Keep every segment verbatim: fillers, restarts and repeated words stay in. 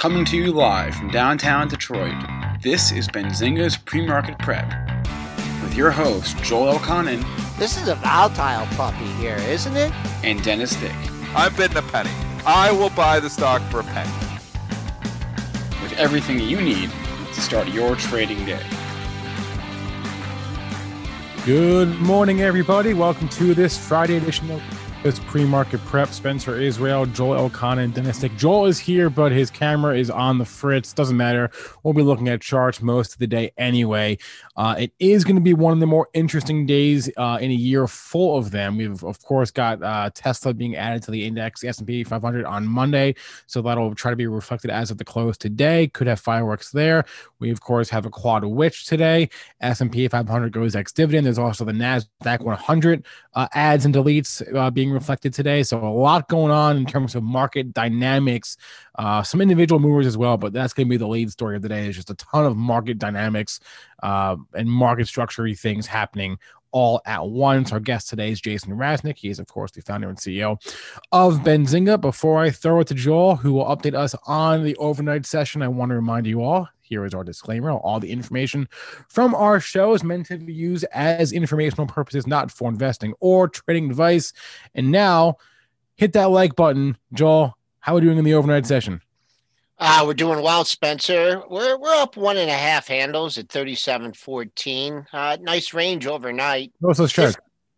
Coming to you live from downtown Detroit, this is Benzinga's Pre-Market Prep with your host, Joel Elconin. This is a volatile puppy here, isn't it? And Dennis Dick. I'm bidding a penny. I will buy the stock for a penny. With everything you need to start your trading day. Good morning, everybody. Welcome to this Friday edition of this pre-market prep. Spencer Israel, Joel Elconin, Dennis Dick. Joel is here, but his camera is on the fritz. Doesn't matter. We'll be looking at charts most of the day anyway. Uh, it is going to be one of the more interesting days uh, in a year full of them. We've, of course, got uh, Tesla being added to the index, the S and P five hundred on Monday. So that'll try to be reflected as of the close today. Could have fireworks there. We, of course, have a quad witch today. S and P five hundred goes ex-dividend. There's also the NASDAQ one hundred uh, adds and deletes uh, being reflected today. So a lot going on in terms of market dynamics, uh, some individual movers as well, but that's going to be the lead story of the day. Is just a ton of market dynamics uh, and market structure things happening all at once. Our guest today is Jason Raznick. He is, of course, the founder and C E O of Benzinga. Before I throw it to Joel, who will update us on the overnight session, I want to remind you all, here is our disclaimer. All the information from our show is meant to be used as informational purposes, not for investing or trading advice. And now, hit that like button. Joel, how are we doing in the overnight session? Uh, we're doing well, Spencer. We're we're up one and a half handles at thirty-seven fourteen. Uh, nice range overnight. Let's, let's check.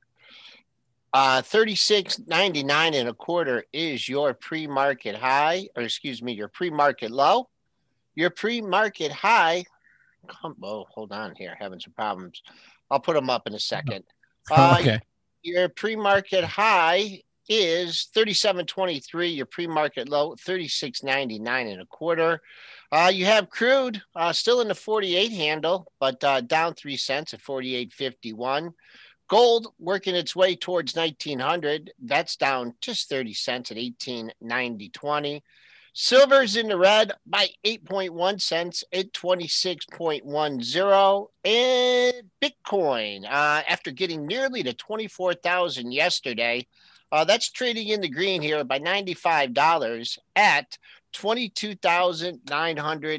Uh, thirty-six ninety-nine and a quarter is your pre-market high, or excuse me, your pre-market low. Your pre-market high, come, oh, hold on here, having some problems. I'll put them up in a second. Uh, okay. Your pre-market high is thirty-seven twenty-three. Your pre-market low, thirty-six ninety-nine and a quarter. Uh, you have crude uh, still in the forty-eight handle, but uh, down three cents at forty-eight fifty-one. Gold working its way towards nineteen hundred. That's down just thirty cents at eighteen ninety twenty. Silver's in the red by eight point one cents at twenty-six point one zero. And Bitcoin, uh, after getting nearly to twenty-four thousand yesterday, uh, that's trading in the green here by ninety-five dollars at twenty-two thousand nine hundred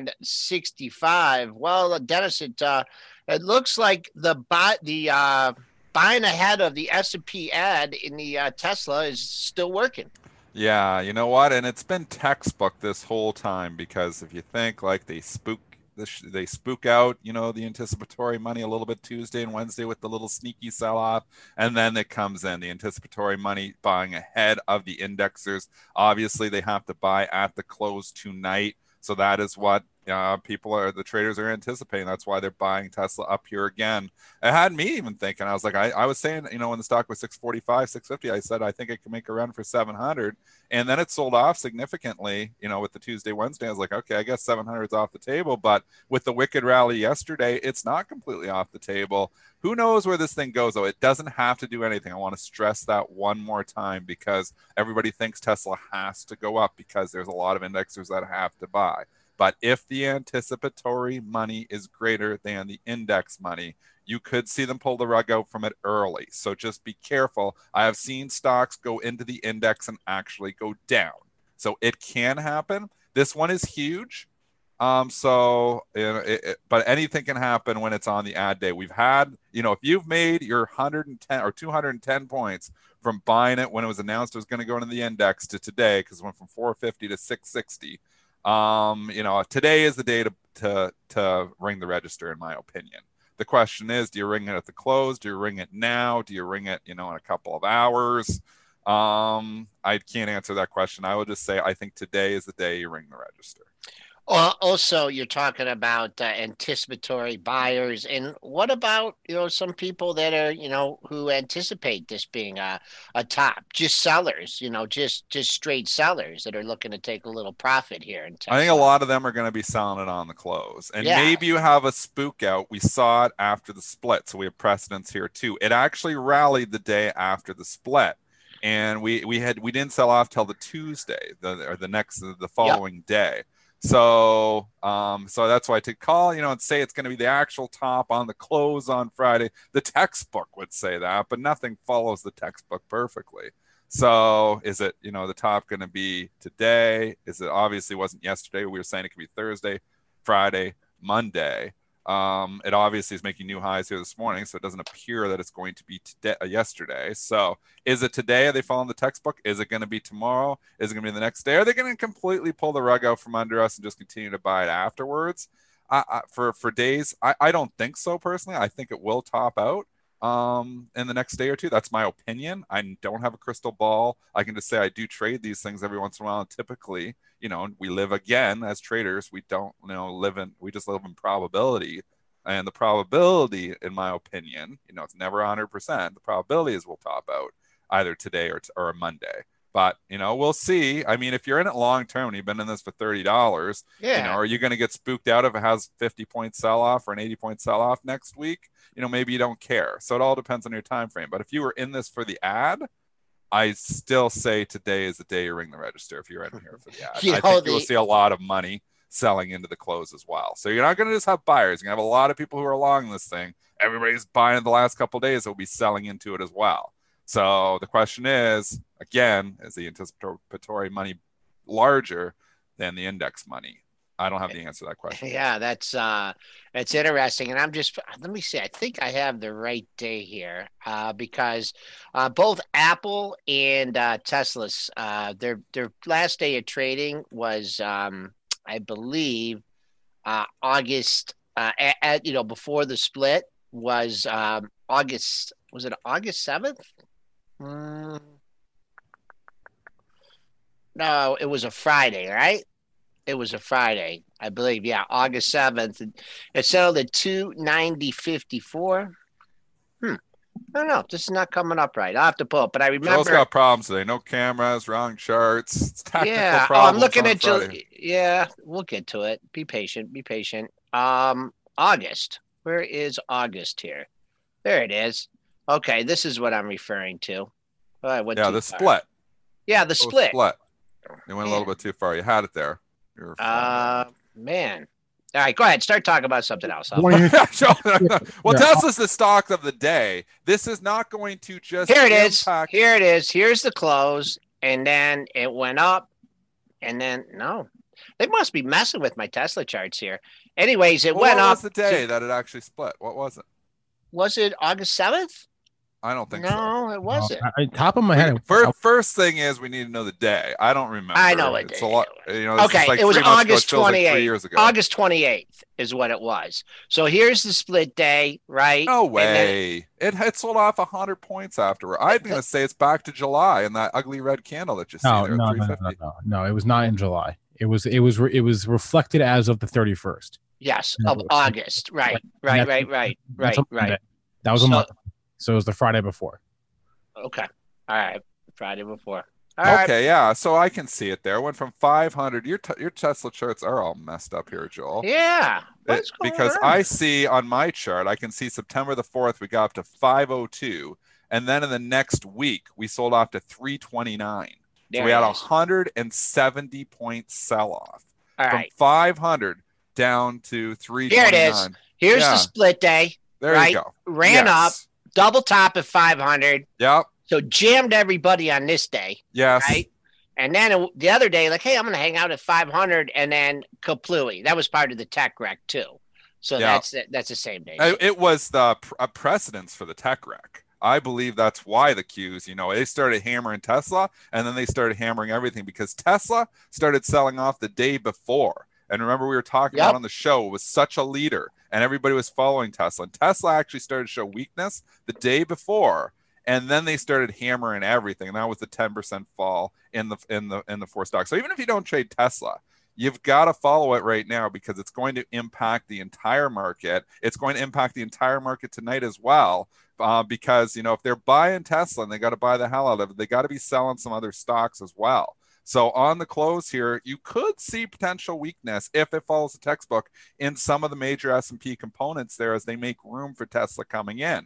sixty-five. Well, Dennis, it, uh, it looks like the buy, the uh, buying ahead of the S and P ad in the uh, Tesla is still working. Yeah, you know what? And it's been textbook this whole time, because if you think like they spook they spook out, you know, the anticipatory money a little bit Tuesday and Wednesday with the little sneaky sell-off, and then it comes in the anticipatory money buying ahead of the indexers. Obviously, they have to buy at the close tonight, so that is what uh, people are, the traders are anticipating. That's why they're buying Tesla up here again. It had me even thinking, I was like, I, I was saying, you know, when the stock was six forty-five, six fifty, I said, I think it can make a run for seven hundred. And then it sold off significantly, you know, with the Tuesday, Wednesday. I was like, okay, I guess seven hundred is off the table. But with the wicked rally yesterday, it's not completely off the table. Who knows where this thing goes, though? It doesn't have to do anything. I want to stress that one more time, because everybody thinks Tesla has to go up because there's a lot of indexers that have to buy. But if the anticipatory money is greater than the index money, you could see them pull the rug out from it early. So just be careful. I have seen stocks go into the index and actually go down. So it can happen. This one is huge. Um, so, it, it, but anything can happen when it's on the ad day. We've had, you know, if you've made your one hundred ten or two hundred ten points from buying it when it was announced it was going to go into the index to today, because it went from four fifty to six sixty. Um, you know, today is the day to, to, to ring the register, in my opinion. The question is, do you ring it at the close? Do you ring it now? Do you ring it, you know, in a couple of hours? Um, I can't answer that question. I would just say, I think today is the day you ring the register. Uh, also, you're talking about uh, anticipatory buyers, and what about, you know, some people that are, you know, who anticipate this being a, a top, just sellers, you know, just just straight sellers that are looking to take a little profit here in Tesla. I think a lot of them are going to be selling it on the close, and yeah. maybe you have a spook out. We saw it after the split, so we have precedence here too. It actually rallied the day after the split, and we we had we didn't sell off till the Tuesday, the or the next the following yep. day. So, um, so that's why to call, you know, and say it's going to be the actual top on the close on Friday. The textbook would say that, but nothing follows the textbook perfectly. So is it, you know, the top going to be today? Is it obviously wasn't yesterday? We were saying it could be Thursday, Friday, Monday. Um, it obviously is making new highs here this morning, so it doesn't appear that it's going to be today, uh, yesterday. So is it today? Are they following the textbook? Is it going to be tomorrow? Is it going to be the next day? Are they going to completely pull the rug out from under us and just continue to buy it afterwards? I, I, for for days, I, I don't think so personally. I think it will top out um, in the next day or two. That's my opinion. I don't have a crystal ball. I can just say I do trade these things every once in a while. And typically, you know, we live again as traders. We don't, you know, live in, we just live in probability. And the probability, in my opinion, you know, it's never one hundred percent. The probability is we'll top out either today or, t- or a Monday. But, you know, we'll see. I mean, if you're in it long term and you've been in this for thirty dollars, Yeah. you know, are you going to get spooked out if it has fifty point sell off or an eighty point sell off next week? You know, maybe you don't care. So it all depends on your time frame. But if you were in this for the ad, I still say today is the day you ring the register if you're in here for the ad. You I know, think the- you'll see a lot of money selling into the close as well. So you're not going to just have buyers. You're going to have a lot of people who are along this thing. Everybody's buying it the last couple of days. They'll be selling into it as well. So the question is, again, is the anticipatory money larger than the index money? I don't have the answer to that question. Yeah, that's uh that's interesting. And I'm just let me see. I think I have the right day here. Uh because uh both Apple and uh Tesla's uh their their last day of trading was um I believe uh August uh at, at you know before the split was um August was it August seventh? Mm. No, it was a Friday, right? It was a Friday, I believe. Yeah, August seventh. It settled at two ninety fifty-four. Hmm. I don't know. This is not coming up right. I'll have to pull it, but I Joel's remember. got problems today. No cameras, wrong charts. It's technical Yeah, oh, problems. I'm looking on at Ju- Friday. Yeah, we'll get to it. Be patient. Be patient. Um, August. Where is August here? There it is. Okay, this is what I'm referring to. Oh, I went Yeah, too the far. split. Yeah, the Oh, split. split. You went a little Man. bit too far. You had it there. You were Uh, man. All right, go ahead. Start talking about something else. I'll- When you- well, Yeah. Tesla's the stock of the day. This is not going to just Here it is. impact- Here it is. Here's the close, and then it went up, and then no, they must be messing with my Tesla charts here. Anyways, it Well, went what up. was the day to- that it actually split? What was it? was it August seventh? I don't think so. No, it wasn't. I, I- top of my head. First, first thing is we need to know the day. I don't remember. I know what it's day a lot. it was. You know, this is Okay, like it was three months ago. August It feels like three twenty-eighth. years ago. August twenty-eighth is what it was. So here's the split day, right? No And then- way. It had sold off one hundred points afterward. I'm going to say it's back to July and that ugly red candle that you see No, there. no, at no, no, no, 350. no, no. It was not in July. It was, it was, it was reflected as of the thirty-first. Yes, No, of it's- August. Right, right, that's- right, right, That's right, a Monday. right. That was a So- month. So it was the Friday before. Okay. All right. Friday before. All right. Okay, yeah. So I can see it there. Went from five hundred. Your t- your Tesla charts are all messed up here, Joel. Yeah. It- What's going because on? I see on my chart, I can see September the fourth, we got up to five oh two. And then in the next week, we sold off to three twenty-nine. There so we had it a is. one hundred seventy point sell off All from right. five hundred down to three Here twenty-nine. it is. Here's Yeah. the split day. There Right. you go. Ran up, Yes. double top at five hundred. Yep. So jammed everybody on this day. Yes. Right. And then it- the other day, like, hey, I'm going to hang out at five hundred, and then kaplooey. That was part of the tech wreck too. So Yeah. that's that's the same day. I- It was the pr- a precedence for the tech wreck. I believe that's why the Qs, you know, they started hammering Tesla and then they started hammering everything because Tesla started selling off the day before. And remember, we were talking Yep. about on the show, it was such a leader and everybody was following Tesla. And Tesla actually started to show weakness the day before. And then they started hammering everything. And that was the ten percent fall in the in the in the four stocks. So even if you don't trade Tesla, you've got to follow it right now because it's going to impact the entire market. It's going to impact the entire market tonight as well. Uh, because, you know, if they're buying Tesla and they got to buy the hell out of it, they got to be selling some other stocks as well. So on the close here, you could see potential weakness if it follows the textbook in some of the major S and P components there as they make room for Tesla coming in.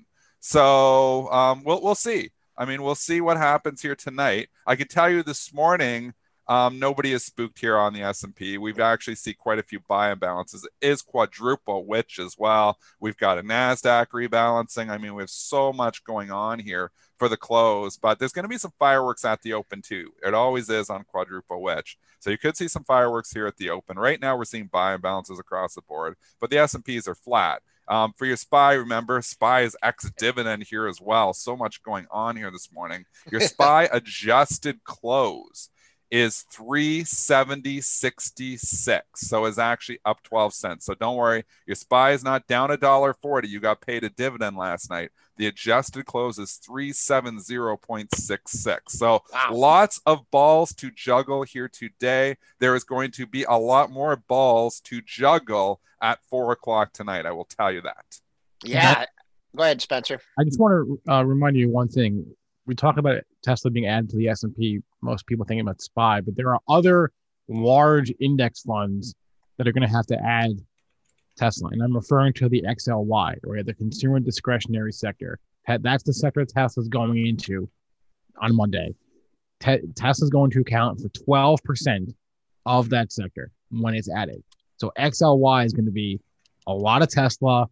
So um, we'll we'll see. I mean, we'll see what happens here tonight. I can tell you this morning, Um, nobody is spooked here on the S and P. We've actually seen quite a few buy imbalances. It is quadruple witch as well. We've got a NASDAQ rebalancing. I mean, we have so much going on here for the close, but there's going to be some fireworks at the open too. It always is on quadruple witch. So you could see some fireworks here at the open. Right now, we're seeing buy imbalances across the board, but the S and Ps are flat. Um, for your S P Y, remember, S P Y is ex-dividend here as well. So much going on here this morning. Your S P Y adjusted close is three seventy sixty-six, so is actually up twelve cents. So don't worry, your S P Y is not down a dollar forty. You got paid a dividend last night. The adjusted close is three seventy point six six. So wow. Lots of balls to juggle here today. There is going to be a lot more balls to juggle at four o'clock tonight. I will tell you that. Yeah. Go ahead, Spencer. I just want to uh, remind you one thing. We talk about Tesla being added to the S and P. Most people thinking about S P Y, but there are other large index funds that are going to have to add Tesla. And I'm referring to the X L Y, or the consumer discretionary sector. That's the sector Tesla's going into on Monday. Te- Tesla's going to account for twelve percent of that sector when it's added. So X L Y is going to be a lot of Tesla,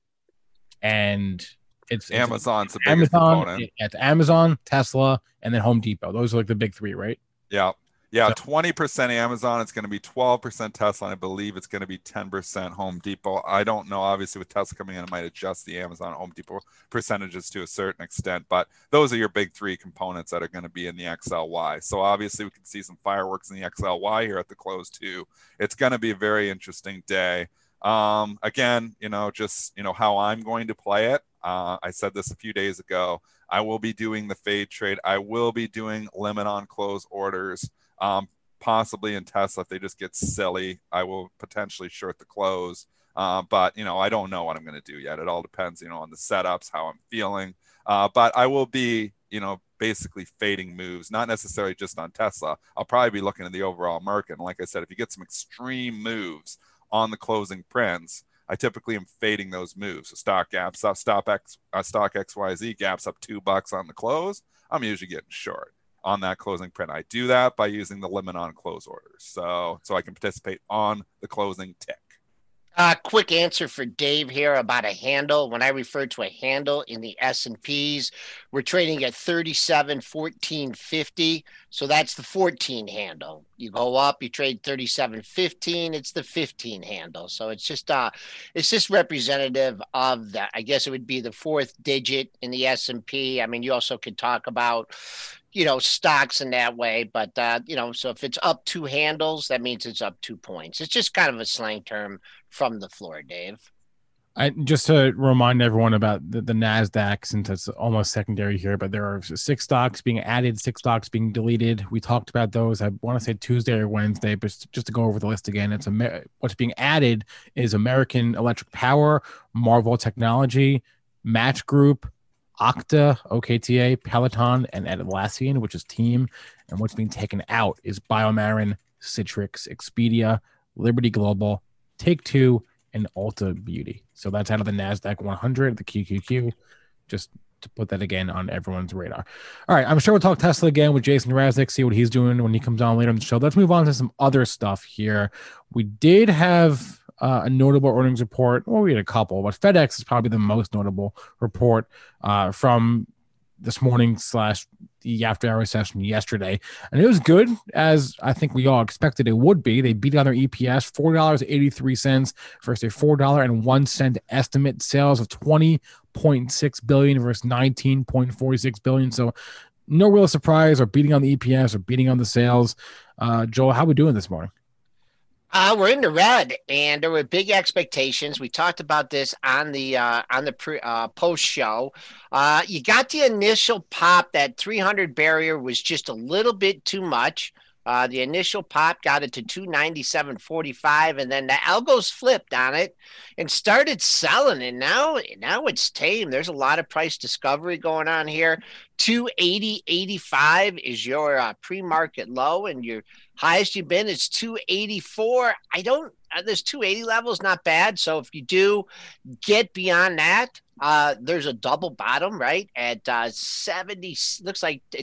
and it's Amazon's it's, the biggest Amazon, component. It's Amazon, Tesla, and then Home Depot. Those are like the big three, right? Yeah. Yeah, So- twenty percent Amazon. It's going to be twelve percent Tesla. And I believe it's going to be ten percent Home Depot. I don't know. Obviously, with Tesla coming in, it might adjust the Amazon Home Depot percentages to a certain extent. But those are your big three components that are going to be in the X L Y. So obviously, we can see some fireworks in the X L Y here at the close too. It's going to be a very interesting day. Um, again, you know, just, you know, how I'm going to play it. Uh, I said this a few days ago. I will be doing the fade trade. I will be doing limit on close orders. Um, possibly in Tesla, if they just get silly, I will potentially short the close. Uh, but, you know, I don't know what I'm going to do yet. It all depends, you know, on the setups, how I'm feeling. Uh, but I will be, you know, basically fading moves, not necessarily just on Tesla. I'll probably be looking at the overall market. And like I said, if you get some extreme moves on the closing prints, I typically am fading those moves. So stock gaps up, stop X, uh, stock X Y Z gaps up two bucks on the close. I'm usually getting short on that closing print. I do that by using the limit on close orders, so so I can participate on the closing tick. Uh, quick answer for Dave here about a handle. When I refer to a handle in the S and Ps, we're trading at thirty-seven fourteen fifty. So that's the fourteen handle. You go up, you trade thirty-seven fifteen. It's the fifteen handle. So it's just uh, it's just representative of that. I guess it would be the fourth digit in the S and P. I mean, you also could talk about, you know, stocks in that way, but uh, you know, so if it's up two handles, that means it's up two points. It's just kind of a slang term from the floor, Dave. I, just to remind everyone about the, the NASDAQ, since it's almost secondary here, but there are six stocks being added, six stocks being deleted. We talked about those, I want to say Tuesday or Wednesday, but just to go over the list again, it's Amer- what's being added is American Electric Power, Marvell Technology, Match Group, Okta, O K T A, Peloton, and Atlassian, which is Team. And what's being taken out is BioMarin, Citrix, Expedia, Liberty Global, Take-Two, and Ulta Beauty. So that's out of the NASDAQ one hundred, the Q Q Q, just to put that again on everyone's radar. All right, I'm sure we'll talk Tesla again with Jason Raznick, see what he's doing when he comes on later in the show. Let's move on to some other stuff here. We did have uh, a notable earnings report. Well, we had a couple, but FedEx is probably the most notable report uh, from this morning slash the after hour session yesterday. And it was good, as I think we all expected it would be. They beat on their E P S, four dollars and eighty-three cents versus a four dollars and one cent estimate. Sales of twenty point six billion dollars versus nineteen point four six billion dollars. So no real surprise or beating on the E P S or beating on the sales. Uh, Joel, how are we doing this morning? Uh, we're in the red, and there were big expectations. We talked about this on the uh, on the pre, uh, post show. Uh, you got the initial pop. That three hundred barrier was just a little bit too much. Uh, the initial pop got it to two ninety-seven forty-five, and then the algos flipped on it and started selling. And now, now it's tame. There's a lot of price discovery going on here. two eighty eighty-five is your uh, pre-market low, and your highest you've been is two eighty-four. I don't. Uh, this two eighty level is not bad. So if you do get beyond that, uh, there's a double bottom right at uh, seventy. Looks like the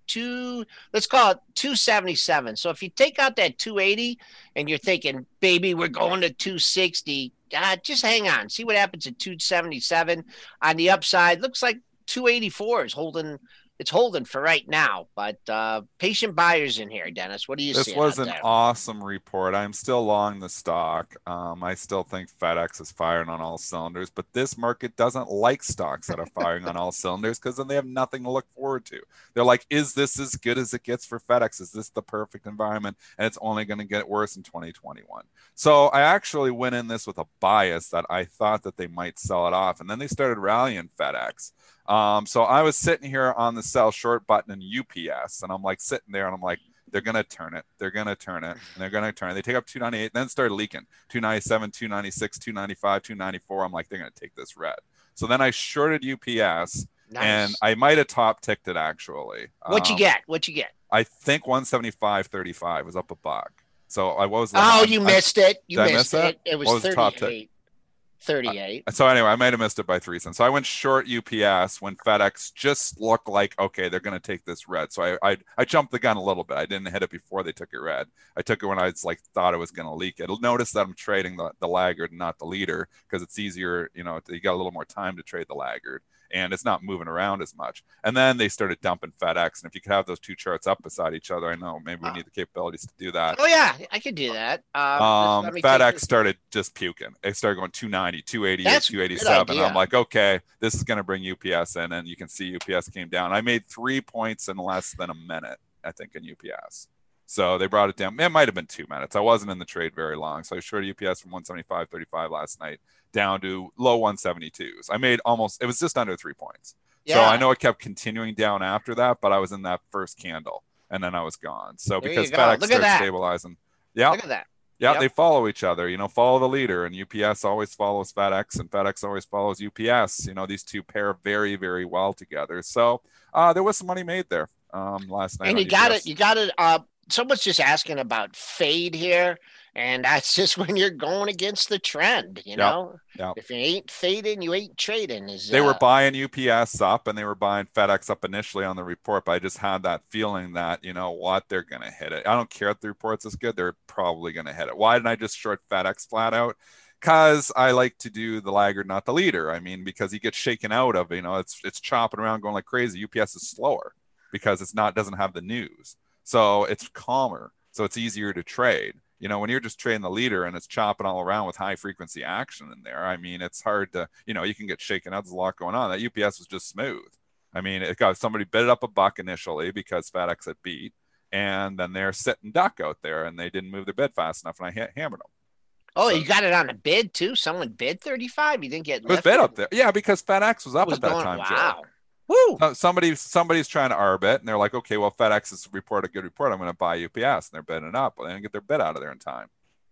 two, let's call it two seventy-seven. So if you take out that two eighty and you're thinking, baby, we're going to two sixty, uh, just hang on. See what happens at two seventy-seven. On the upside, looks like two eighty-four is holding. It's holding for right now, but uh, patient buyers in here, Dennis. What do you see? This was an there? awesome report. I'm still long the stock. Um, I still think FedEx is firing on all cylinders, but this market doesn't like stocks that are firing on all cylinders because then they have nothing to look forward to. They're like, is this as good as it gets for FedEx? Is this the perfect environment? And it's only going to get worse in twenty twenty-one. So I actually went in this with a bias that I thought that they might sell it off, and then they started rallying FedEx. Um, so I was sitting here on the sell short button in U P S, and I'm like sitting there and I'm like, they're going to turn it. They're going to turn it. And they're going to turn it. They take up two ninety-eight, then started leaking. two ninety-seven, two ninety-six, two ninety-five, two ninety-four. I'm like, they're going to take this red. So then I shorted U P S, nice. And I might have top ticked it actually. What you um, get? What you get? I think one seventy-five thirty-five was up a buck. So I was. Oh, you I, missed it. You missed it. it. It was, was thirty-eight. thirty-eight. Uh, so anyway, I might have missed it by three cents. So I went short U P S when FedEx just looked like, okay, they're going to take this red. So I, I I jumped the gun a little bit. I didn't hit it before they took it red. I took it when I was like thought it was going to leak. It'll notice that I'm trading the, the laggard, not the leader, because it's easier. You know, you got a little more time to trade the laggard, and it's not moving around as much. And then they started dumping FedEx. And if you could have those two charts up beside each other, I know maybe we need the capabilities to do that. Oh yeah, I could do that. Um, um FedEx started just puking. It started going two ninety, two eighty-eight, two eighty-seven. I'm like, okay, this is going to bring U P S in, and you can see U P S came down. I made three points in less than a minute, I think, in U P S. So they brought it down. It might have been two minutes. I wasn't in the trade very long. So I shorted U P S from one seventy-five thirty-five last night down to low one seventy-twos. I made almost, it was just under three points. Yeah. So I know it kept continuing down after that, but I was in that first candle and then I was gone. So there because FedEx started stabilizing. Yeah. Look at that. Yeah, yep. They follow each other, you know, follow the leader, and U P S always follows FedEx and FedEx always follows U P S. You know, these two pair very, very well together. So uh, there was some money made there um, last night. And you got it. You got it. Uh, someone's just asking about fade here. And that's just when you're going against the trend, you know. Yep, yep. If you ain't fading, you ain't trading. Is they uh, were buying U P S up and they were buying FedEx up initially on the report, but I just had that feeling that, you know what, they're going to hit it. I don't care if the report's as good; they're probably going to hit it. Why didn't I just short FedEx flat out? Because I like to do the laggard, not the leader. I mean, because he gets shaken out of, you know, it's it's chopping around, going like crazy. U P S is slower because it's not doesn't have the news, so it's calmer, so it's easier to trade. You know, when you're just trading the leader and it's chopping all around with high frequency action in there, I mean, it's hard to, you know, you can get shaken out. There's a lot going on. That U P S was just smooth. I mean, it got somebody bid it up a buck initially because FedEx had beat, and then they're sitting duck out there and they didn't move their bid fast enough, and I ha- hammered them. Oh, so, you got it on a bid too? Someone bid thirty-five? You didn't get it was bid up there. Yeah, because FedEx was up was at that going, time, wow. Joe. Woo! Somebody, somebody's trying to arb it, and they're like, okay, well, FedEx has reported a good report. I'm going to buy U P S, and they're bidding it up. Well, they didn't get their bid out of there in time.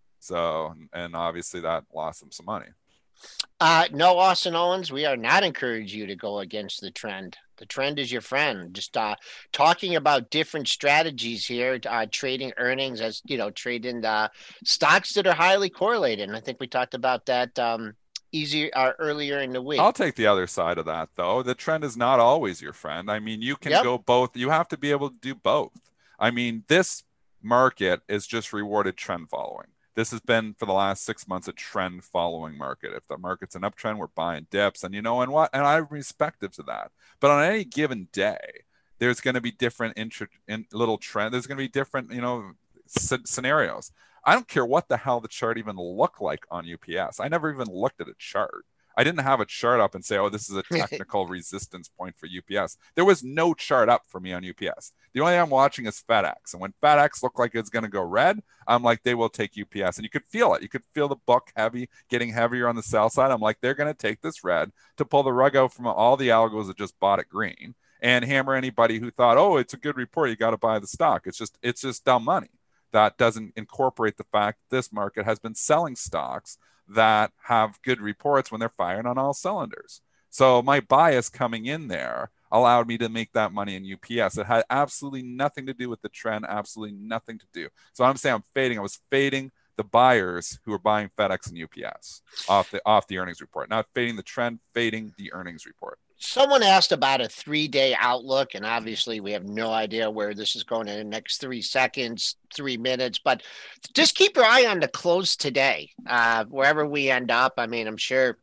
So, and obviously that lost them some money. Uh, no, Austin Owens, we are not encouraging you to go against the trend. The trend is your friend. Just uh, talking about different strategies here, uh, trading earnings as, you know, trading uh, stocks that are highly correlated. And I think we talked about that um, easier uh, earlier in the week. I'll take the other side of that, though. The trend is not always your friend. I mean, you can yep. go both. You have to be able to do both. I mean, this market is just rewarded trend following. This has been for the last six months a trend following market. If the market's an uptrend, we're buying dips, and you know, and what, and I'm respective to that. But on any given day, there's going to be different intro, in little trend. There's going to be different, you know, c- scenarios. I don't care what the hell the chart even looked like on U P S. I never even looked at a chart. I didn't have a chart up and say, oh, this is a technical resistance point for U P S. There was no chart up for me on U P S. The only thing I'm watching is FedEx. And when FedEx looked like it's going to go red, I'm like, they will take U P S. And you could feel it. You could feel the book heavy, getting heavier on the sell side. I'm like, they're going to take this red to pull the rug out from all the algos that just bought it green and hammer anybody who thought, oh, it's a good report, you got to buy the stock. It's just, it's just dumb money. That doesn't incorporate the fact that this market has been selling stocks that have good reports when they're firing on all cylinders. So my bias coming in there allowed me to make that money in U P S. It had absolutely nothing to do with the trend, absolutely nothing to do. So I'm saying I'm fading. I was fading the buyers who were buying FedEx and U P S off the off the earnings report, not fading the trend, fading the earnings report. Someone asked about a three-day outlook, and obviously we have no idea where this is going in the next three seconds, three minutes, but just keep your eye on the close today. Uh, wherever we end up, I mean, I'm sure,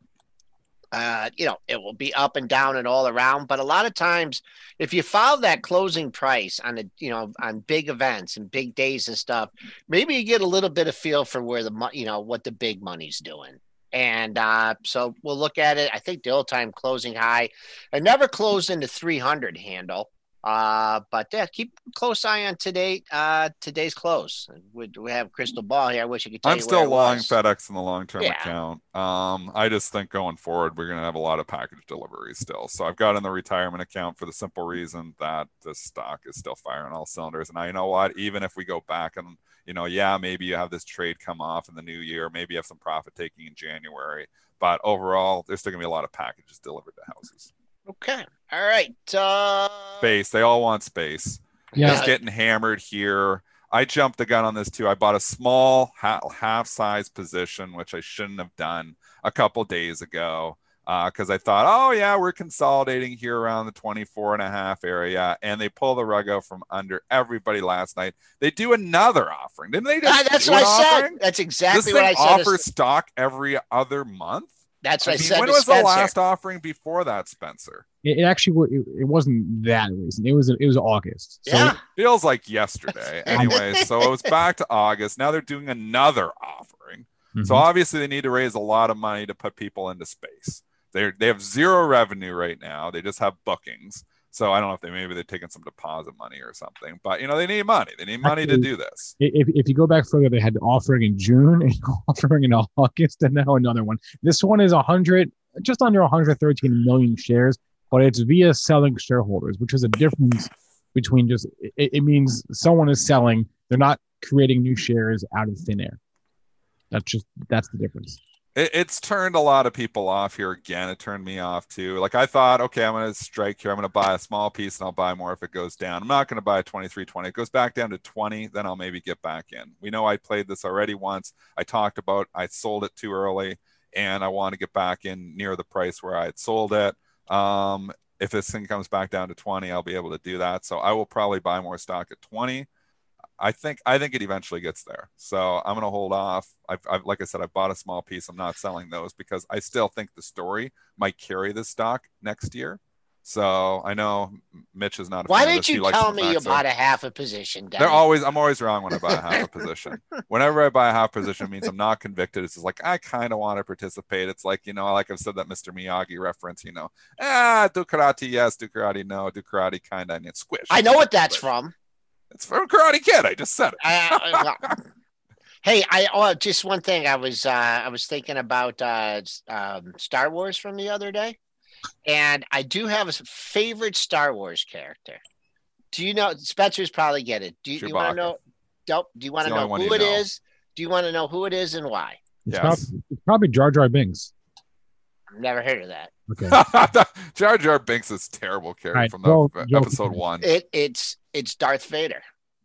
uh, you know, it will be up and down and all around, but a lot of times if you follow that closing price on the, you know, on big events and big days and stuff, maybe you get a little bit of feel for where the, mo- you know, what the big money's doing. And uh, so we'll look at it. I think the old time closing high. I never closed in the three hundred handle. Uh, but yeah, keep a close eye on today. Uh, today's close. We, we have crystal ball here. I wish I could tell I'm you still where it long was. FedEx in the long-term Yeah. account. Um, I just think going forward, we're going to have a lot of package deliveries still. So I've got in the retirement account for the simple reason that the stock is still firing all cylinders. And I, you know what, even if we go back and, you know, yeah, maybe you have this trade come off in the new year, maybe you have some profit taking in January, but overall, there's still going to be a lot of packages delivered to houses. Okay. All right. Uh, Space. They all want space. Yeah. Just getting hammered here. I jumped the gun on this too. I bought a small half size position, which I shouldn't have done a couple days ago because uh, I thought, oh, yeah, we're consolidating here around the twenty-four and a half area. And they pull the rug out from under everybody last night. They do another offering. Didn't they? Just ah, that's do what an I said. offering? That's exactly This what I thing said. offers stock every other month. That's I what I, mean, said. when to was Spencer. the last offering before that, Spencer? It, it actually wa- it, it wasn't that recent. It was it was August. So Yeah. Feels like yesterday. Anyway, so it was back to August. Now they're doing another offering. Mhm. So obviously they need to raise a lot of money to put people into space. They they have zero revenue right now. They just have bookings. So I don't know if they maybe they're taking some deposit money or something. But you know they need money. They need money to Actually, do this. if, if you go back further, they had the offering in June, an offering in August, and now another one. This one is a hundred, just under one hundred thirteen million shares, but it's via selling shareholders, which is a difference between just it, it means someone is selling. They're not creating new shares out of thin air. That's just that's the difference. It, it's turned a lot of people off here again. It turned me off too. Like I thought, okay, I'm going to strike here. I'm going to buy a small piece and I'll buy more if it goes down. I'm not going to buy a twenty-three twenty. It goes back down to twenty, then I'll maybe get back in. We know I played this already once. I talked about I sold it too early and I want to get back in near the price where I had sold it. Um, if this thing comes back down to twenty, I'll be able to do that. So I will probably buy more stock at twenty. I think I think it eventually gets there. So I'm going to hold off. I've, I've, like I said, I bought a small piece. I'm not selling those because I still think the story might carry this stock next year. So I know Mitch is not a Why fan of didn't this. He you likes tell the me fact you so- bought a half a position? They're Denny? always, I'm always wrong when I buy a half a position. Whenever I buy a half position, it means I'm not convicted. It's just like, I kind of want to participate. It's like, you know, like I've said that Mister Miyagi reference, you know, ah, Ducati, yes, Ducati, no, Ducati, kind of, and it's squish. I know what that's Squish. from. It's from Karate Kid. I just said it. I, I, hey, I oh, just one thing. I was uh, I was thinking about uh, um, Star Wars from the other day, and I do have a favorite Star Wars character. Do you know? Spencer's probably get it. Do you, you want Chewbacca. to know? Don't. Do you want It's to the know only one who you it know. is? Do you want to know who it is and why? It's, Yes. probably, it's probably Jar Jar Binks. I've never heard of that. Okay. Jar Jar Binks is terrible character Right, from the Joel- uh, Joel- episode one It it's it's Darth Vader.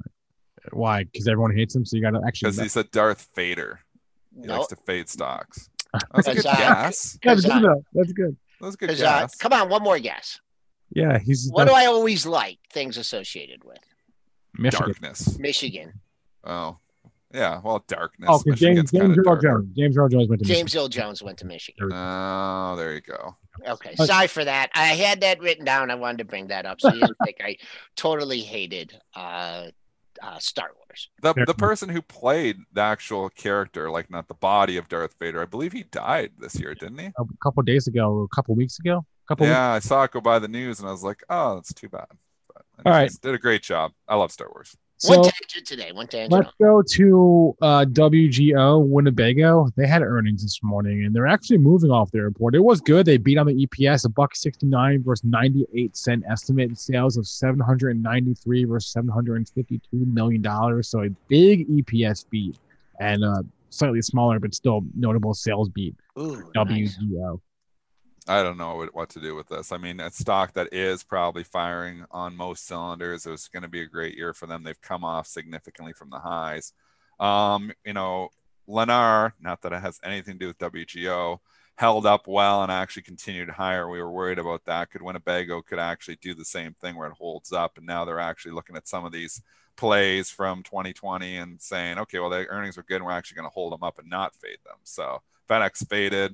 Why? Because everyone hates him, so you got to actually. because he said Darth Vader. He No, likes to fade stocks. That was a good Because, uh, guess. That's because, good. uh, Though. That's good. That was a good because uh, guess. come on, one more guess. Yeah, he's What do that's I always like? Things associated with Michigan. Darkness. Michigan. Oh, yeah. Well, darkness. Oh, because James Michigan's James kinda Earl darker. Jones. James Earl Jones went to James Michigan. Earl Jones went to Michigan. Oh, there you go. Okay, Uh, sorry for that. I had that written down. I wanted to bring that up, so you didn't think I totally hated uh, uh, Star Wars. The Fair the enough. person who played the actual character, like not the body of Darth Vader, I believe he died this year, didn't he? A couple days ago, or a couple weeks ago. A couple. Weeks. Yeah, I saw it go by the news, and I was like, oh, that's too bad. But All right. anyways, did a great job. I love Star Wars. One So tangent today. One tangent. let's go to uh, W G O Winnebago. They had earnings this morning, and they're actually moving off their report. It was good. They beat on the E P S, a buck sixty nine versus ninety eight cent estimate, and sales of seven hundred ninety three versus seven hundred fifty two million dollars. So a big E P S beat, and uh, slightly smaller but still notable sales beat. Ooh, W nice. G O. I don't know what, what to do with this. I mean, a stock that is probably firing on most cylinders. It was going to be a great year for them. They've come off significantly from the highs. Um, you know, Lennar, not that it has anything to do with W G O, held up well and actually continued higher. We were worried about that. Could Winnebago could actually do the same thing where it holds up? And now they're actually looking at some of these plays from twenty twenty and saying, okay, well, the earnings are good and we're actually going to hold them up and not fade them. So FedEx faded,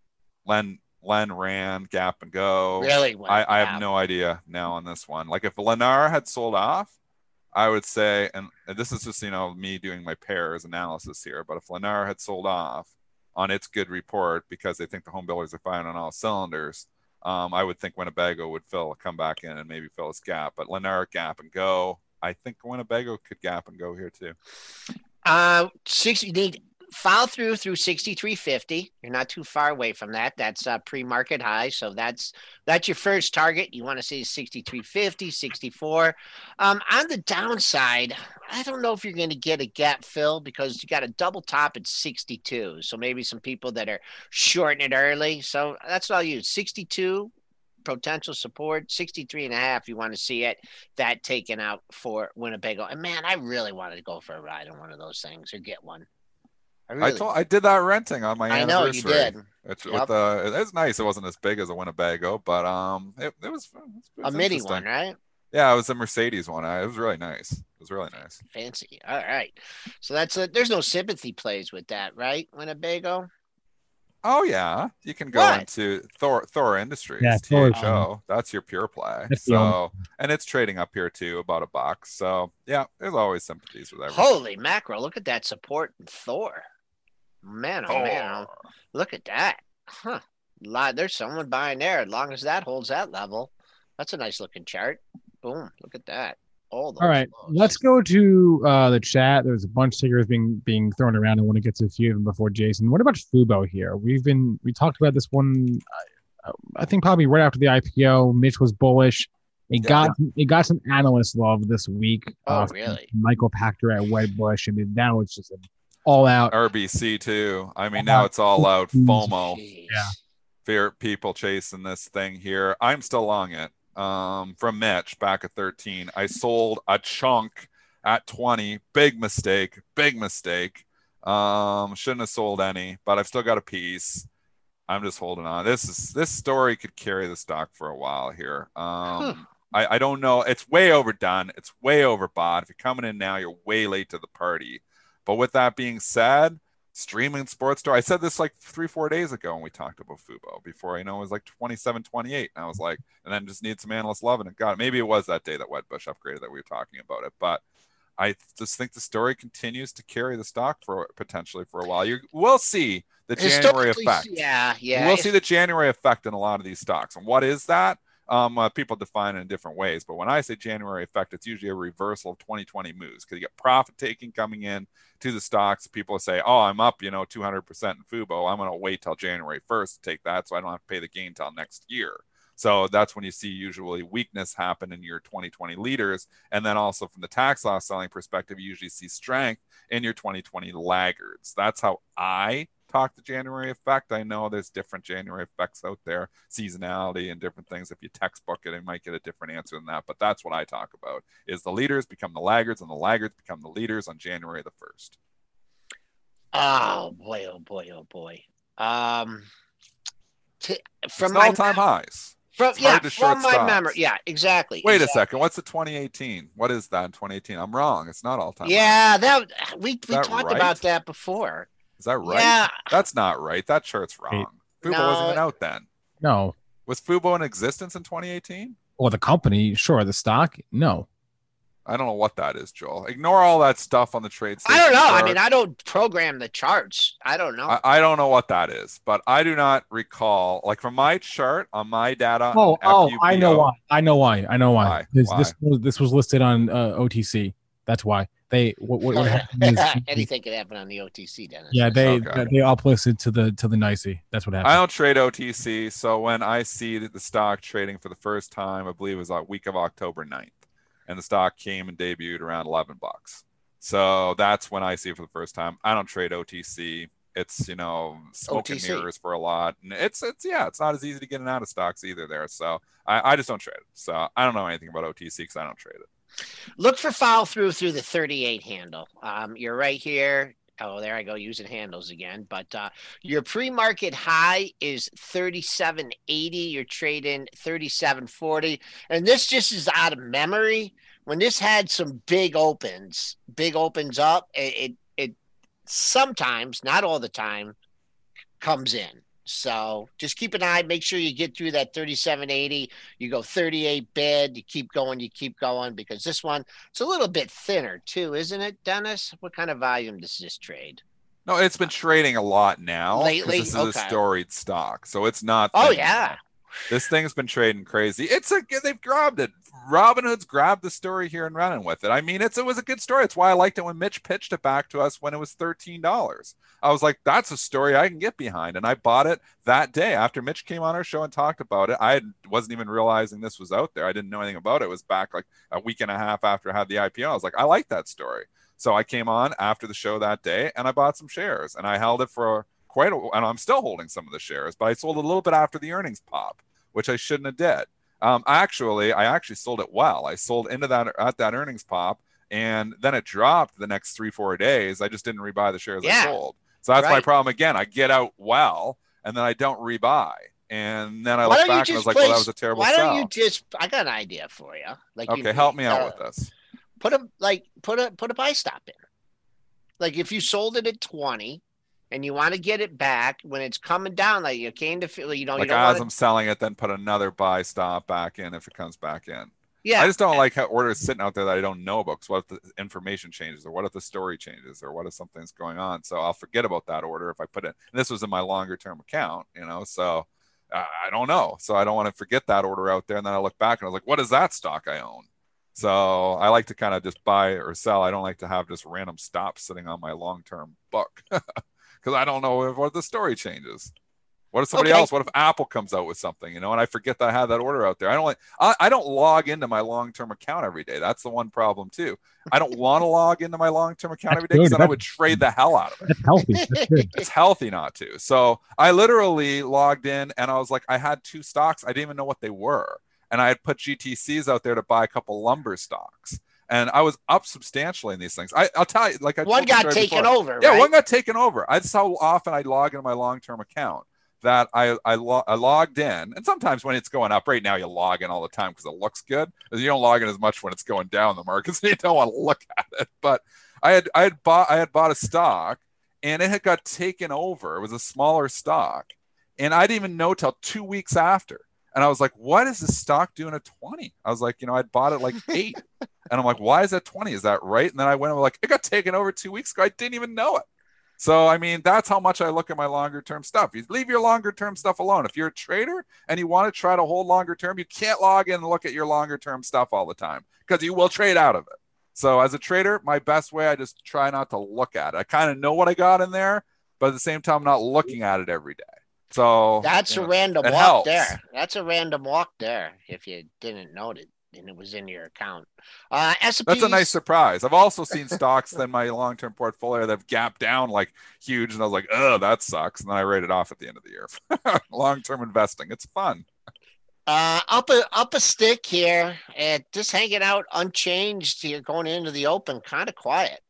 Len Len ran, gap and go. Really? I, I have no idea now on this one. Like if Lennar had sold off, I would say, and, and this is just, you know, me doing my pairs analysis here, but if Lennar had sold off on its good report because they think the home builders are firing on all cylinders, um, I would think Winnebago would fill, come back in and maybe fill its gap. But Lennar, gap and go. I think Winnebago could gap and go here too. Uh, six, you need follow through through sixty-three fifty. You're not too far away from that. That's a pre-market high. So that's that's your first target. You want to see sixty-three fifty, sixty-four. Um, on the downside, I don't know if you're going to get a gap fill because you got a double top at sixty-two. So maybe some people that are shorting it early. So that's what I'll use. sixty-two potential support, sixty-three and a half. You want to see it that taken out for Winnebago. And man, I really wanted to go for a ride on one of those things or get one. I, really I told I did that renting on my I know anniversary. you did. It's Yep. with the it was nice. It wasn't as big as a Winnebago, but um, it, it was, it was, it was A mini interesting. one, right? Yeah, it was a Mercedes one. I, it was really nice. It was really nice. Fancy. All right. So that's a, there's no sympathy plays with that, right? Winnebago. Oh yeah, you can go What? into Thor Thor Industries, Yeah, T H O. Thor. That's your pure play. That's the So, and it's trading up here too, about a buck. So yeah, there's always sympathies with everything. Holy mackerel! Look at that support in Thor. Man, oh man, Thor. look at that. Huh. Lot, there's someone buying there. As long as that holds that level, that's a nice looking chart. Boom! Look at that. All, All right, let's go to uh, the chat. There's a bunch of stickers being being thrown around. I want to get to a few of them before Jason. What about Fubo here? We've been we talked about this one. Uh, I think probably right after the I P O. Mitch was bullish. It Yeah. got it got some analyst love this week. Oh, uh, really? Michael Pachter at Wedbush, and then now it's just an all out. R B C too. I mean, now it's all out FOMO. Jeez. Yeah. Fear people chasing this thing here. I'm still long it. Um, from Mitch back at thirteen. I sold a chunk at twenty. Big mistake. Big mistake. Um, shouldn't have sold any, but I've still got a piece. I'm just holding on. This is this story could carry the stock for a while here. Um, Huh. I, I don't know. It's way overdone. It's way overbought. If you're coming in now, you're way late to the party. But with that being said, streaming sports store. I said this like three, four days ago when we talked about Fubo before, you know, it was like twenty-seven, twenty-eight. And I was like, and then just need some analysts loving it. God, maybe it was that day that Wedbush upgraded that we were talking about it. But I just think the story continues to carry the stock for potentially for a while. You will see the January Historically, effect. Yeah, yeah. We'll see the January effect in a lot of these stocks. And what is that? Um, uh, people define it in different ways. But when I say January effect, it's usually a reversal of twenty twenty moves because you get profit taking coming in to the stocks. People say, oh, I'm up, you know, two hundred percent in Fubo. I'm going to wait till January first to take that so I don't have to pay the gain till next year. So that's when you see usually weakness happen in your twenty twenty leaders. And then also from the tax loss selling perspective, you usually see strength in your twenty twenty laggards. That's how I talk the January effect. I know there's different January effects out there, seasonality and different things. If you textbook it, it might get a different answer than that. But that's what I talk about is the leaders become the laggards and the laggards become the leaders on January the first. Oh boy! Oh boy! Oh boy! Um, to, from It's my all-time highs. from It's yeah, hard to short from my stocks. memory, yeah, exactly. Wait exactly. a second. What's the twenty eighteen? What is that in twenty eighteen? I'm wrong. It's not all-time highs. Yeah, that we we that talked right? about that before. Is that right? Yeah, That's not right. That chart's wrong. Fubo No. wasn't even out then. No, Was Fubo in existence in twenty eighteen? well, the company, sure, the stock, no. I don't know what that is, Joel. Ignore all that stuff on the trade I don't know. I chart. mean, I don't program the charts. I don't know. I, I don't know what that is, but I do not recall, like from my chart on my data. Oh, on oh, F U B O, I know why. I know why. I know why. Why? This, Why? this was this was listed on uh, O T C. That's why they. What, what, what happened is, Anything could happen on the O T C, Dennis. yeah, they Okay. they uplisted to the to the N Y S E. That's what happened. I don't trade O T C, so when I see that the stock trading for the first time, I believe it was a week of October ninth, and the stock came and debuted around eleven bucks. So that's when I see it for the first time. I don't trade O T C. It's, you know, smoke and O T C. mirrors for a lot. And it's, it's, yeah, it's not as easy to get in and out of stocks either there. So I, I just don't trade it. So I don't know anything about O T C because I don't trade it. Look for follow through through the thirty-eight handle. Um, you're right here. Oh, there I go using handles again. But uh, your pre-market high is thirty-seven eighty. You're trading thirty-seven forty. And this just is out of memory. When this had some big opens, big opens up, it, it, it sometimes, not all the time, comes in. So just keep an eye. Make sure you get through that thirty-seven eighty. You go thirty-eight bid. You keep going. You keep going because this one, it's a little bit thinner too, isn't it, Dennis? What kind of volume does this trade? No, it's been trading a lot now. Lately? This is Okay. a storied stock, so it's not. Oh, thin yeah. anymore. This thing's been trading crazy. It's a they've grabbed it. Robinhood's grabbed the story here and running with it. I mean, it's it was a good story. It's why I liked it when Mitch pitched it back to us when it was thirteen dollars. I was like, that's a story I can get behind, and I bought it that day after Mitch came on our show and talked about it. I wasn't even realizing this was out there. I didn't know anything about it. It was back like a week and a half after I had the I P O. I was like, I like that story. So I came on after the show that day and I bought some shares and I held it for quite a while. And I'm still holding some of the shares, but I sold a little bit after the earnings pop, which I shouldn't have did. Um, actually, I actually sold it well. I sold into that at that earnings pop, and then it dropped the next three, four days. I just didn't rebuy the shares Yeah. I sold. So that's my Right. problem again. I get out well, and then I don't rebuy. And then I Why look don't you back and I was just like, well, that place- was a terrible Why sell. don't you just? I got an idea for you. Like, Okay, you, help me out uh, with this. Put a like put a put a buy stop in. Like if you sold it at twenty, and you want to get it back when it's coming down, like you came to feel, you know, Like you don't as want I'm selling it, then put another buy stop back in if it comes back in. Yeah, I just don't like how orders sitting out there that I don't know about. Because what if the information changes, or what if the story changes, or what if something's going on? So I'll forget about that order if I put it. And this was in my longer term account, you know. So uh, I don't know. So I don't want to forget that order out there. And then I look back and I was like, what is that stock I own? So I like to kind of just buy or sell. I don't like to have just random stops sitting on my long term book because I don't know if, what the story changes. What if somebody Okay. else? What if Apple comes out with something, you know, and I forget that I had that order out there? I don't like, I, I don't log into my long-term account every day. That's the one problem too. I don't want to log into my long-term account That's every day because good. then I That's- would trade the hell out of it. That's healthy. That's good. It's healthy not to. So I literally logged in and I was like, I had two stocks. I didn't even know what they were. And I had put G T Cs out there to buy a couple lumber stocks. And I was up substantially in these things. I, I'll tell you, like I one told the got story taken before. over. Yeah, right? one got taken over. That's how often I log into my long-term account. That I I, lo- I logged in, and sometimes when it's going up, right now you log in all the time because it looks good. You don't log in as much when it's going down the market, so you don't want to look at it. But I had I had bought I had bought a stock, and it had got taken over. It was a smaller stock, and I didn't even know till two weeks after. And I was like, "What is this stock doing at twenty?" I was like, "You know, I'd bought it like eight," and I'm like, "Why is that twenty? Is that right?" And then I went and like, "It got taken over two weeks ago. I didn't even know it." So, I mean, that's how much I look at my longer term stuff. You leave your longer term stuff alone. If you're a trader and you want to try to hold longer term, you can't log in and look at your longer term stuff all the time because you will trade out of it. So as a trader, my best way, I just try not to look at it. I kind of know what I got in there, but at the same time, I'm not looking at it every day. So That's you a know, random it walk helps. there. That's a random walk there. If you didn't note it, and it was in your account. Uh, S and P. That's a nice surprise. I've also seen stocks in my long-term portfolio that have gapped down like huge, and I was like, "Oh, that sucks." And then I write it off at the end of the year. Long-term investing, it's fun. Uh, up a up a stick here, and just hanging out unchanged here, going into the open, kind of quiet.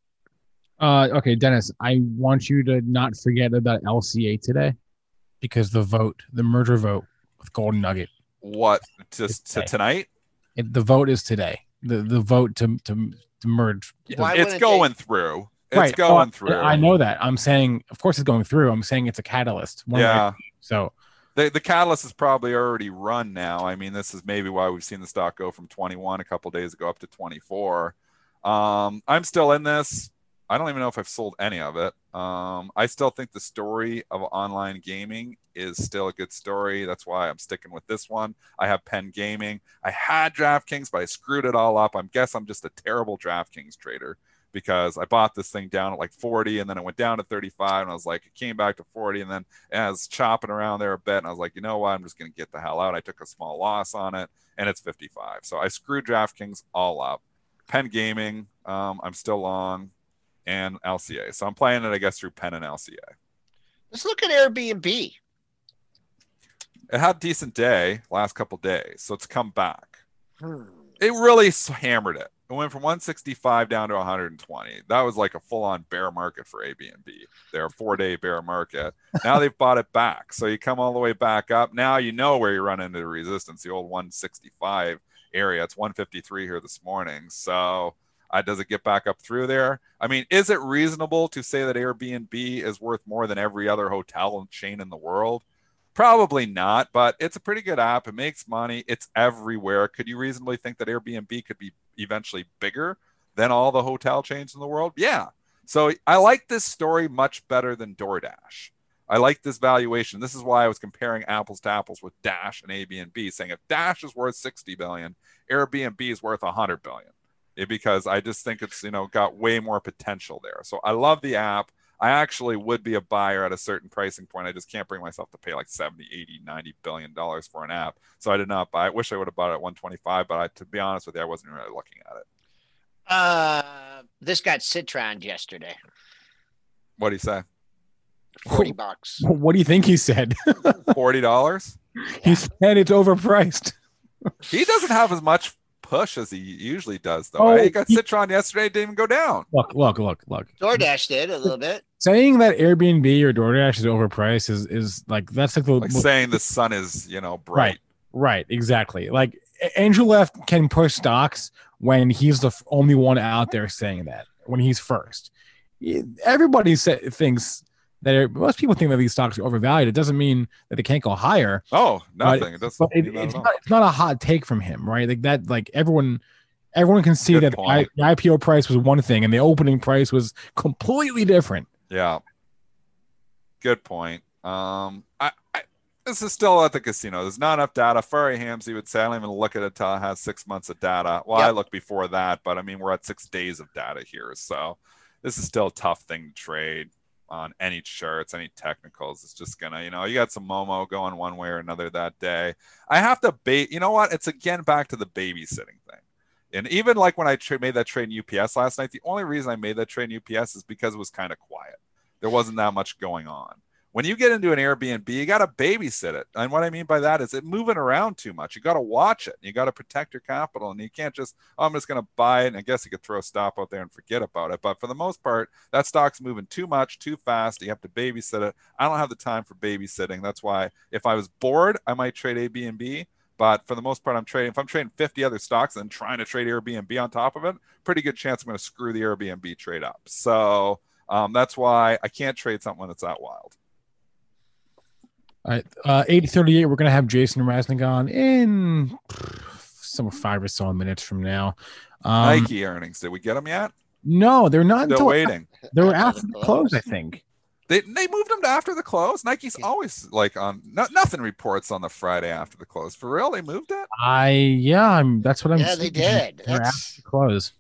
Uh, okay, Dennis, I want you to not forget about L C A today because the vote, the merger vote with Golden Nugget, What just to tonight? it, the vote is today. The the vote to to, to merge. the- Why It's wouldn't going through. It's Right. going Oh, through. I know that. I'm saying, of course, it's going through. I'm saying it's a catalyst. One way- Yeah. So The, the catalyst is probably already run now. I mean, this is maybe why we've seen the stock go from twenty-one a couple days ago up to twenty-four. Um, I'm still in this. I don't even know if I've sold any of it. Um, I still think the story of online gaming is still a good story. That's why I'm sticking with this one. I have Penn Gaming. I had DraftKings, but I screwed it all up. I guess I'm just a terrible DraftKings trader because I bought this thing down at like forty and then it went down to thirty-five and I was like, it came back to forty and then and I was chopping around there a bit and I was like, you know what? I'm just going to get the hell out. I took a small loss on it and it's fifty-five. So I screwed DraftKings all up. Penn Gaming, um, I'm still long, and L C A. So I'm playing it, I guess, through Penn and L C A. Let's look at Airbnb. It had a decent day last couple days, so it's come back. Hmm. It really hammered it. It went from one sixty-five down to one hundred twenty. That was like a full-on bear market for Airbnb. They're a four-day bear market. Now they've bought it back. So you come all the way back up. Now you know where you run into the resistance, the old one sixty-five area. It's one fifty-three here this morning. So uh, does it get back up through there? I mean, is it reasonable to say that Airbnb is worth more than every other hotel chain in the world? Probably not, but it's a pretty good app. It makes money. It's everywhere. Could you reasonably think that Airbnb could be eventually bigger than all the hotel chains in the world? Yeah. So I like this story much better than DoorDash. I like this valuation. This is why I was comparing apples to apples with Dash and Airbnb, saying if Dash is worth sixty billion, Airbnb is worth one hundred billion. It, because I just think it's, you know, got way more potential there. So I love the app. I actually would be a buyer at a certain pricing point. I just can't bring myself to pay like seventy, eighty, ninety billion dollars for an app. So I did not buy it. I wish I would have bought it at one twenty-five, but I, to be honest with you, I wasn't really looking at it. Uh, this got Citron yesterday. What do you say? forty bucks. What do you think he said? forty dollars? He said it's overpriced. He doesn't have as much push as he usually does, though. Oh, Right? He got he- Citron yesterday, it didn't even go down. Look, look, look, look. DoorDash did a little bit. Saying that Airbnb or DoorDash is overpriced is is like that's like the Like saying the sun is, you know, bright. Right. Right, exactly. Like Andrew Left can push stocks when he's the f- only one out there saying that, when he's first. Everybody sa- thinks that are, most people think that these stocks are overvalued. It doesn't mean that they can't go higher. Oh, nothing. But, it doesn't but it, mean that it's, at all. not, it's not a hot take from him, right? Like that, like everyone, everyone can see Good that the, I, point. the I P O price was one thing and the opening price was completely different. Yeah. Good point. Um, I, I this is still at the casino. There's not enough data. Furry Hamsey would say, I don't even look at it until it has six months of data. Well, I Yep. look before that, but I mean, we're at six days of data here. So this is still a tough thing to trade on any charts, any technicals. It's just gonna, you know, you got some Momo going one way or another that day. I have to bait. You know what? It's again back to the babysitting thing. And even like when I tra- made that trade in U P S last night, the only reason I made that trade in U P S is because it was kind of quiet. There wasn't that much going on. When you get into an Airbnb, you got to babysit it. And what I mean by that is it moving around too much. You got to watch it. You got to protect your capital. And you can't just, oh, I'm just going to buy it. And I guess you could throw a stop out there and forget about it. But for the most part, that stock's moving too much, too fast. You have to babysit it. I don't have the time for babysitting. That's why if I was bored, I might trade Airbnb. But for the most part, I'm trading. If I'm trading fifty other stocks and trying to trade Airbnb on top of it, pretty good chance I'm going to screw the Airbnb trade up. So um, that's why I can't trade something that's that wild. All right, uh, eight thirty-eight. We're gonna have Jason Rasnick on in some five or so minutes from now. Um, Nike earnings. Did we get them yet? No, they're not Still until waiting. they were After after the the close, I close. think. They they moved them to after the close. Nike's always like on no, nothing reports on the Friday after the close. For real, they moved it. I yeah, I'm. That's what I'm. Yeah, they seeing. did. They're That's- after the close.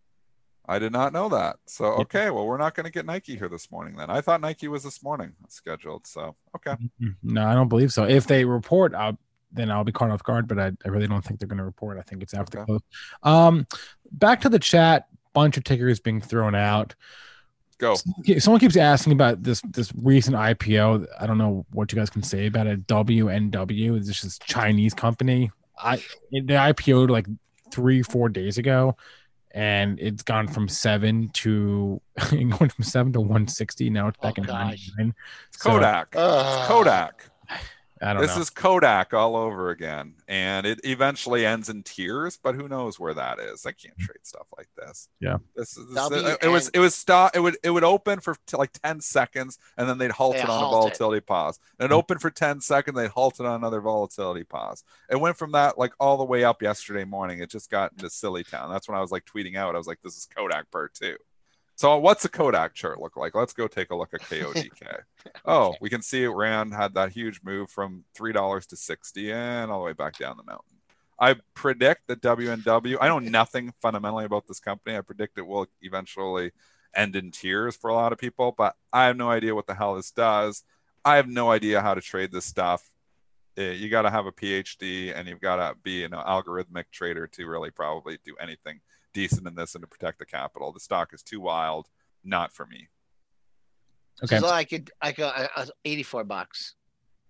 I did not know that. So okay, well we're not going to get Nike here this morning then. I thought Nike was this morning scheduled. So okay, No, I don't believe so. If they report, I'll, then I'll be caught off guard. But I, I really don't think they're going to report. I think it's after Okay. the close. Um, back to the chat. Bunch of tickers being thrown out. go. Someone keeps asking about this this recent I P O. I don't know what you guys can say about it. W N W. It's just this Chinese company. I they I P O'd like three four days ago, and it's gone from seven to going from seven to one sixty. Now it's back Oh, in gosh. ninety-nine. It's Kodak. Ugh. It's Kodak. I don't This know. is Kodak all over again, and it eventually ends in tears. But who knows where that is? I can't trade stuff like this. Yeah. this is this, W it was N- it was stop. It would it would open for t- like ten seconds, and then they'd halt They it on a halt it. volatility pause. And it opened for ten seconds, they'd halt it on another volatility pause. It went from that like all the way up yesterday morning. It just got into silly town. That's when I was like tweeting out. I was like, "This is Kodak part two." So what's a Kodak chart look like? Let's go take a look at K O D K. Oh, we can see it ran, had that huge move from three dollars to sixty and all the way back down the mountain. I predict that W N W, I know nothing fundamentally about this company. I predict it will eventually end in tears for a lot of people, but I have no idea what the hell this does. I have no idea how to trade this stuff. Eh, You got to have a P H D and you've got to be an algorithmic trader to really probably do anything decent in this and to protect the capital. The stock is too wild, not for me. Okay. So I could, I could, I, I, eighty-four bucks.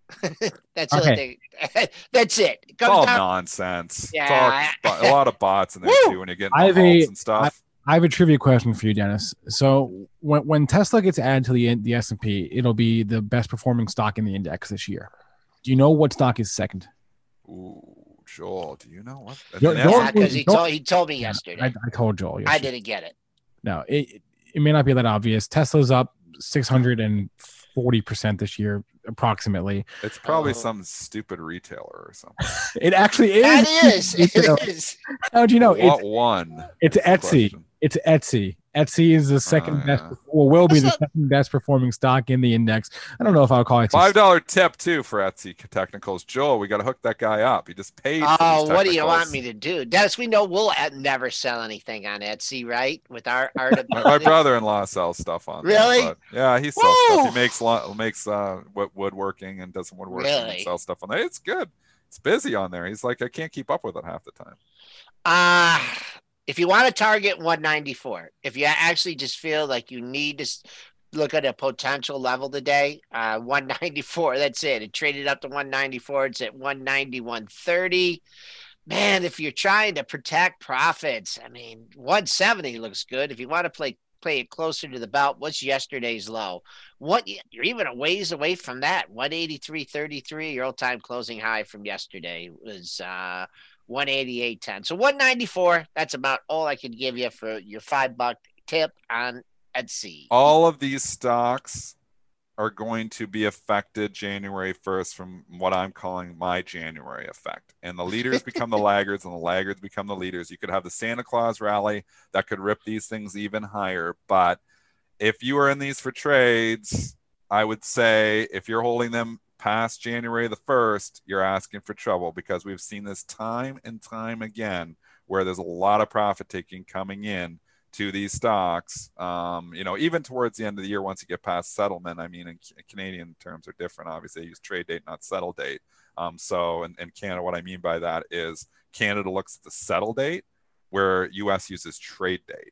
That's the Okay. only thing. That's it. It It's comes all down. nonsense. Yeah. It's all bo- a lot of bots in there Woo! too when you get I into have a- halts and stuff. I have a trivia question for you, Dennis. So when when Tesla gets added to the the S and P, it'll be the best performing stock in the index this year. Do you know what stock is second? Ooh, Joel, do you know what? Joel- An Joel- Yeah, because he Don't- told he told me yesterday. I, I told Joel. I yesterday. didn't get it. No, it it may not be that obvious. Tesla's up six hundred forty percent this year, approximately. It's probably Oh. some stupid retailer or something. It actually is. That is. It is. How'd you know? What It's one? it's is the Etsy. question. It's Etsy. Etsy is the second Oh, best, yeah. or will be That's the not- second best performing stock in the index. I don't know if I would call it Five dollar tip too for Etsy technicals. Joel, we got to hook that guy up. He just paid. for Oh, these what do you want technicals. me to do, Dennis? We know we'll at- never sell anything on Etsy, right? With our art. My, my brother-in-law sells stuff on there, Really? but yeah, he sells stuff. Woo! He makes lo- makes uh wood- woodworking and does some woodworking and Really? sells stuff on there. It's good. It's busy on there. He's like, I can't keep up with it half the time. Uh if you want to target one ninety-four, if you actually just feel like you need to s- look at a potential level today, uh, one ninety-four, that's it. It traded up to one ninety-four. It's at one ninety, one thirty. Man, if you're trying to protect profits, I mean, one seventy looks good. If you want to play play it closer to the belt, what's yesterday's low? What you're even a ways away from that. one eighty-three thirty-three, your all-time closing high from yesterday was uh one eighty-eight ten. So one ninety-four, that's about all I could give you for your five buck tip on Etsy. All of these stocks are going to be affected January first from what I'm calling my January effect. And the leaders become the laggards and the laggards become the leaders. You could have the Santa Claus rally that could rip these things even higher. But if you are in these for trades, I would say if you're holding them past January the first, you're asking for trouble, because we've seen this time and time again where there's a lot of profit taking coming in to these stocks. Um, you know, even towards the end of the year, once you get past settlement, I mean, in, in Canadian terms are different. Obviously, they use trade date, not settle date. Um, so in, in Canada, what I mean by that is Canada looks at the settle date, where U S uses trade date.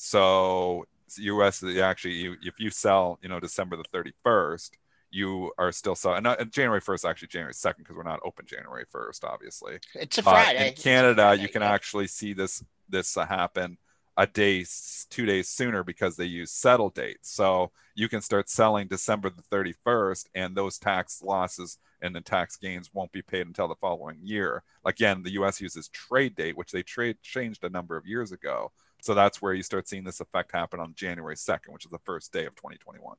So U S actually, you, if you sell, you know, December the thirty-first, you are still selling. And, uh, and January first, actually January second, because we're not open January first, obviously. It's a But Friday. in Canada, Friday, you can yeah. actually see this this uh, happen a day, s- two days sooner, because they use settle dates. So you can start selling December the thirty-first, and those tax losses and the tax gains won't be paid until the following year. Again, the U S uses trade date, which they trade changed a number of years ago. So that's where you start seeing this effect happen on January second, which is the first day of twenty twenty-one.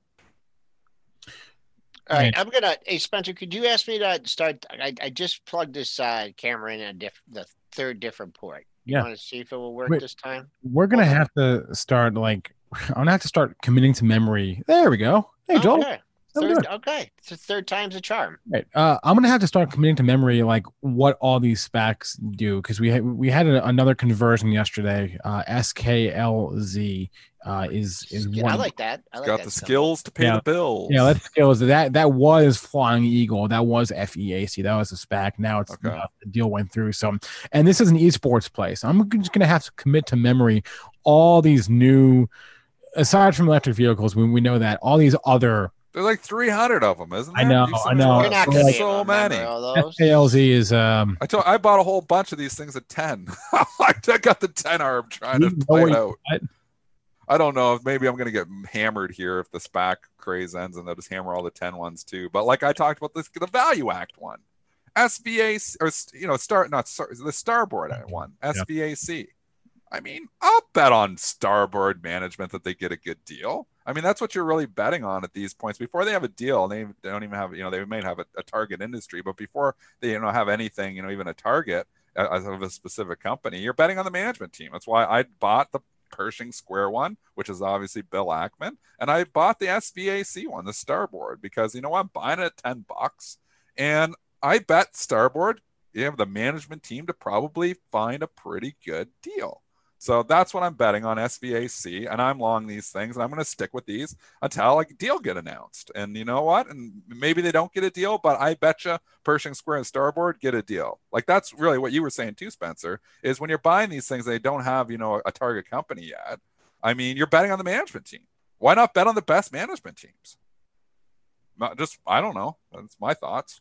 All right, I'm gonna. Hey, Spencer, could you ask me to start? I, I just plugged this uh, camera in a diff, the third different port. You Yeah. want to see if it will work Wait. this time? We're gonna have to start like I'm gonna have to start committing to memory. There we go. Hey Joel. Okay. How we Third, doing? okay. It's the third time's a charm. Right. Uh, I'm gonna have to start committing to memory, like what all these SPACs do, because we had we had a, another conversion yesterday. Uh, S K L Z uh, is is Yeah, one. I of- like that. I like Got that the symbol. skills to pay Yeah. the bills. Yeah, that skills that that was Flying Eagle. That was F E A C. That was a SPAC. Now it's Okay. uh, the deal went through. So, and this is an esports play. So I'm just gonna have to commit to memory all these new, aside from electric vehicles, we we know that all these other There's like three hundred of them, isn't I there? know, You said I know. You're not there's going to so many. all those. S K L Z is um. I told I bought a whole bunch of these things at ten. I got the ten arm trying You to know play what it you- out. what? I don't know if maybe I'm gonna get hammered here if the SPAC craze ends and they'll just hammer all the ten ones too. But like I talked about this, the Value Act one, S V A C, or you know, start not Star, the Starboard one, S V A C. I mean, I'll bet on Starboard management that they get a good deal. I mean, that's what you're really betting on at these points. Before they have a deal, they don't even have, you know, they may have a, a target industry, but before they, you know, have anything, you know, even a target uh, of a specific company, you're betting on the management team. That's why I bought the Pershing Square one, which is obviously Bill Ackman, and I bought the S V A C one, the Starboard, because you know what, I'm buying it at ten bucks, and I bet Starboard, you have the management team to probably find a pretty good deal. So that's what I'm betting on, S V A C, and I'm long these things, and I'm going to stick with these until a deal get announced. And you know what? And maybe they don't get a deal, but I bet you Pershing Square and Starboard get a deal. Like that's really what you were saying too, Spencer, is when you're buying these things, they don't have, you know, a target company yet. I mean, you're betting on the management team. Why not bet on the best management teams? Not just, I don't know. That's my thoughts.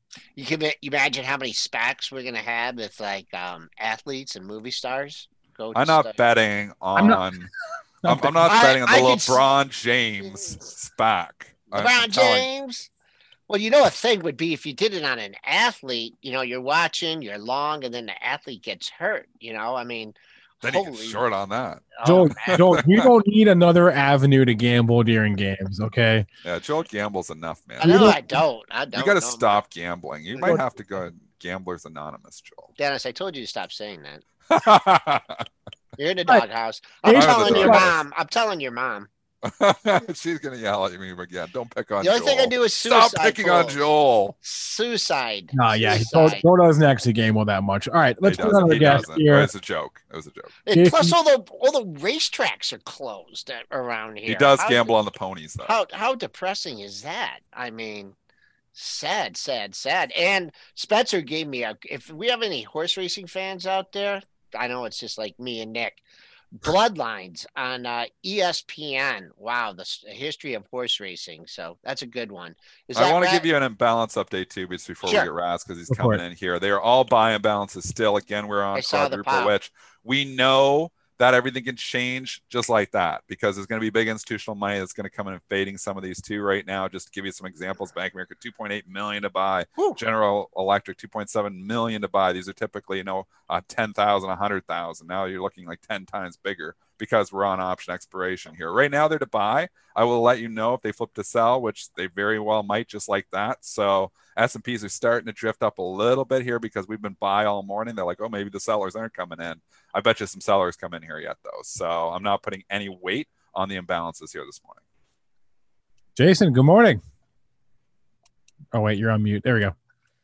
You can ma- imagine how many SPACs we're gonna have with like um, athletes and movie stars. Go I'm to not start- betting on. I'm I'm not- not, I'm, not I- betting on the I could s- LeBron James SPAC. I'm- LeBron I'm telling- James. Well, you know, a thing would be if you did it on an athlete. You know, you're watching, you're long, and then the athlete gets hurt. You know, I mean, Then you holy get short on that. oh, Joel, man. Joel, you don't need another avenue to gamble during games, okay? Yeah, Joel gambles enough, man. I know I don't. I don't. You got to no, stop gambling. You might have to go Gamblers Anonymous, Joel. Dennis, I told you to stop saying that. She's You're in the Right. doghouse. I'm I'm in the telling your doghouse. mom. I'm telling your mom. gonna yell at me again. Don't pick on The only Joel. thing I do is suicide. Stop picking on calls. Joel. Suicide. Nah, yeah, he Joel, Suicide. Joel doesn't actually gamble that much. All right, let's he put doesn't. another He guest doesn't. here. It was a joke. It was a joke. And Jason- plus, all the all the racetracks are closed at- around here. He does How- gamble on the ponies, though. How how depressing is that? I mean, sad, sad, sad. And Spencer gave me a. If we have any horse racing fans out there, I know it's just like me and Nick. Bloodlines on uh, E S P N. Wow, the s- history of horse racing. So that's a good one. Is I that want to right? give you an imbalance update too, just before Sure. we get Raz, because he's Go for coming it. in here. They are all buy imbalances still. Again, we're I on saw the quadruple pop. which we know that everything can change just like that, because there's going to be big institutional money that's going to come in and fading some of these too right now. Just to give you some examples, Bank of America two point eight million to buy, Whew. General Electric two point seven million to buy. These are typically, you know, uh, ten thousand, one hundred thousand. Now you're looking like ten times bigger because we're on option expiration here. Right now they're to buy. I will let you know if they flip to sell, which they very well might, just like that. So S and Ps are starting to drift up a little bit here because we've been buy all morning. They're like, oh, maybe the sellers aren't coming in. I bet you some sellers come in here yet, though. So I'm not putting any weight on the imbalances here this morning. Jason, good morning. Oh, wait, you're on mute. There we go.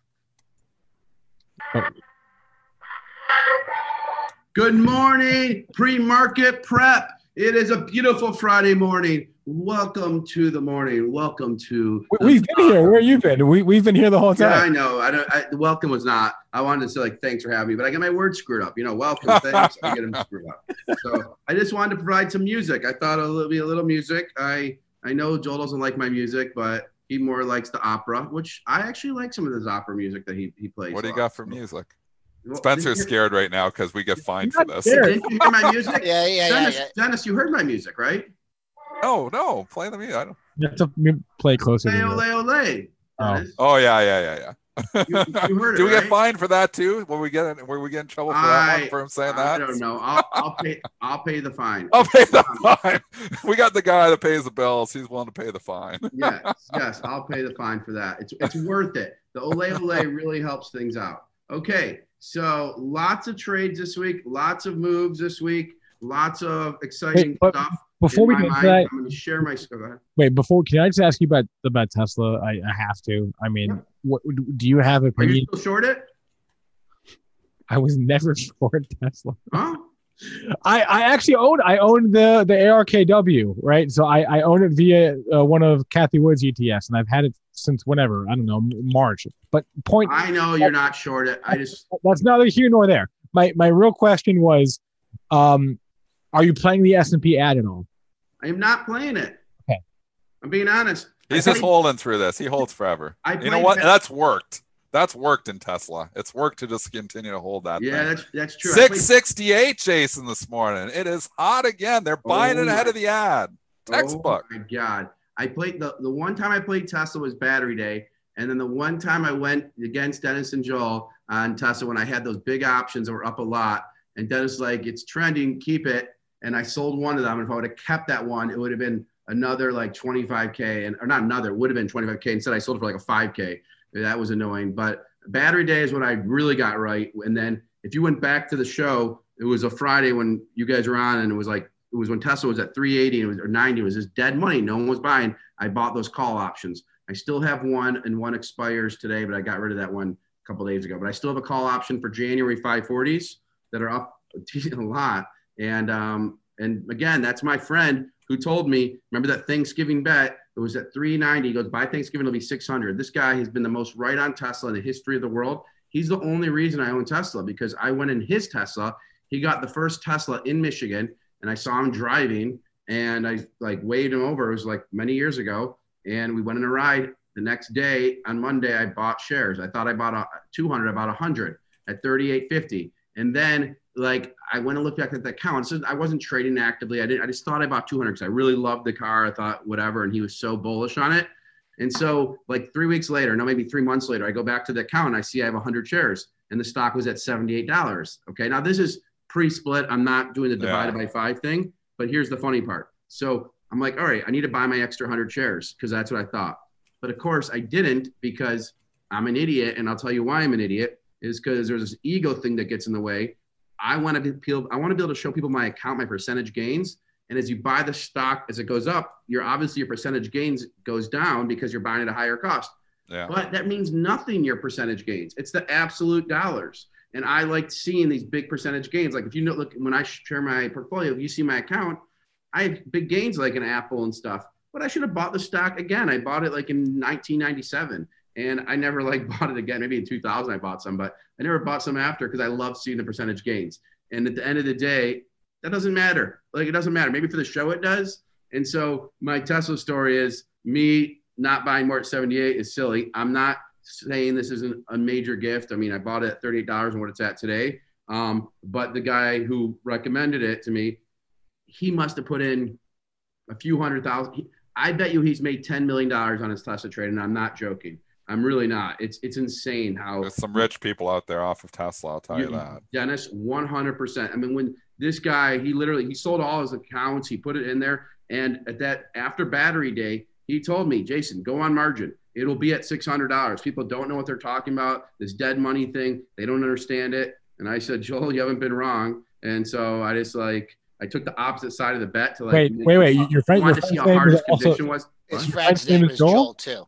Oh, Good morning, pre-market prep. It is a beautiful Friday morning. Welcome to the morning. Welcome to. we- we've been here. Where you been? We, we've been here the whole Yeah, I time. know. I don't. I, the welcome was not. I wanted to say like thanks for having me, but I get my words screwed up. You know, welcome, thanks. I get them screwed up. So I just wanted to provide some music. I thought it would be a little music. I I know Joel doesn't like my music, but he more likes the opera, which I actually like some of his opera music that he he plays. What do you a lot. got for music? Well, Spencer's didn't scared right now because we get fined for I'm this. not scared. you- Didn't you hear my music? Yeah, yeah, yeah, Dennis, yeah. Dennis, you heard my music, right? No, no, play the music. I don't... You have to m- play closer to Ole, you. ole, ole. Oh. Dennis. Oh yeah, yeah, yeah, yeah. You- you heard it, Do we get right? fined for that too? Will we get in, will we get in trouble for that one for him saying I that? don't know. I'll, I'll pay. I'll pay the fine. I'll pay the fine. We got the guy that pays the bills. He's willing to pay the fine. Yes, yes, I'll pay the fine for that. It's it's worth it. The ole ole really helps things out. Okay, so lots of trades this week, lots of moves this week, lots of exciting Wait, but stuff. Before in we my get to mind. that, I'm going to share my. Go ahead. wait, before, can I just ask you about about Tesla? I, I have to. I mean, Yeah. what do you have Are opinion? you still short it? I was never short Tesla. Huh? I, I actually own I own the the A R K W, right? So I, I own it via uh, one of Kathy Wood's E T Fs, and I've had it since whenever, I don't know, March. But point I know you're not short it. I just that's neither here nor there. My my real question was, um, are you playing the S and P ad at all? I am not playing it. Okay. I'm being honest. He's I just played- holding through this. He holds forever. I You know played what? that- That's worked. That's worked in Tesla. It's worked to just continue to hold that. Yeah, thing. that's that's true. I played- six sixty-eight, Jason, this morning. It is hot again. They're buying Oh it ahead my- of the ad. Textbook. Oh my God. I played the, the one time I played Tesla was battery day. And then the one time I went against Dennis and Joel on Tesla when I had those big options that were up a lot. And Dennis was like, it's trending, keep it. And I sold one of them. And if I would have kept that one, it would have been another like twenty-five K and or not another, it would have been twenty-five K. Instead, I sold it for like a five K. That was annoying. But battery day is what I really got right. And then if you went back to the show, it was a Friday when you guys were on and it was like, it was when Tesla was at three eighty and it was, or ninety. It was just dead money. No one was buying. I bought those call options. I still have one and one expires today, but I got rid of that one a couple of days ago. But I still have a call option for January five forties that are up a lot. And um, and again, that's my friend who told me, remember that Thanksgiving bet? It was at three ninety. He goes, by Thanksgiving, it'll be six hundred. This guy has been the most right on Tesla in the history of the world. He's the only reason I own Tesla because I went in his Tesla. He got the first Tesla in Michigan and I saw him driving and I like waved him over. It was like many years ago. And we went on a ride The next day on Monday, I bought shares. I thought I bought a two hundred, I bought one hundred at thirty-eight fifty. And then like I went and looked back at the account. So I wasn't trading actively. I didn't, I just thought I bought two hundred because I really loved the car. I thought whatever. And he was so bullish on it. And so like three weeks later, no, maybe three months later, I go back to the account and I see I have one hundred shares and the stock was at seventy-eight dollars. Okay. Now this is pre-split. I'm not doing the divided yeah. by five thing, but here's the funny part. So I'm like, all right, I need to buy my extra one hundred shares because that's what I thought. But of course I didn't because I'm an idiot. And I'll tell you why I'm an idiot is because there's this ego thing that gets in the way. I want to be, I want to be able to show people my account, my percentage gains. And as you buy the stock, as it goes up, you're obviously your percentage gains goes down because you're buying at a higher cost. Yeah. But that means nothing, your percentage gains. It's the absolute dollars. And I like seeing these big percentage gains. Like if you know, look, when I share my portfolio, if you see my account, I have big gains like an Apple and stuff. But I should have bought the stock again. I bought it like in nineteen ninety-seven. And I never like bought it again. Maybe in two thousand I bought some, but I never bought some after because I love seeing the percentage gains. And at the end of the day, that doesn't matter. Like, it doesn't matter. Maybe for the show it does. And so my Tesla story is me not buying more at seventy-eight is silly. I'm not saying this isn't a major gift. I mean, I bought it at thirty-eight dollars and what it's at today. Um, but the guy who recommended it to me, he must have put in a few hundred thousand. I bet you he's made ten million dollars on his Tesla trade. And I'm not joking. I'm really not. It's it's insane how there's some rich people out there off of Tesla. I'll tell you, you that. Dennis, one hundred percent. I mean, when this guy, he literally, he sold all his accounts. He put it in there. And at that, after battery day, he told me, Jason, go on margin. It'll be at six hundred dollars. People don't know what they're talking about. This dead money thing. They don't understand it. And I said, Joel, you haven't been wrong. And so I just like, I took the opposite side of the bet to like. Wait, wait, wait. Your friend, wanted to see how hard his conviction was. His friend's name is Joel too.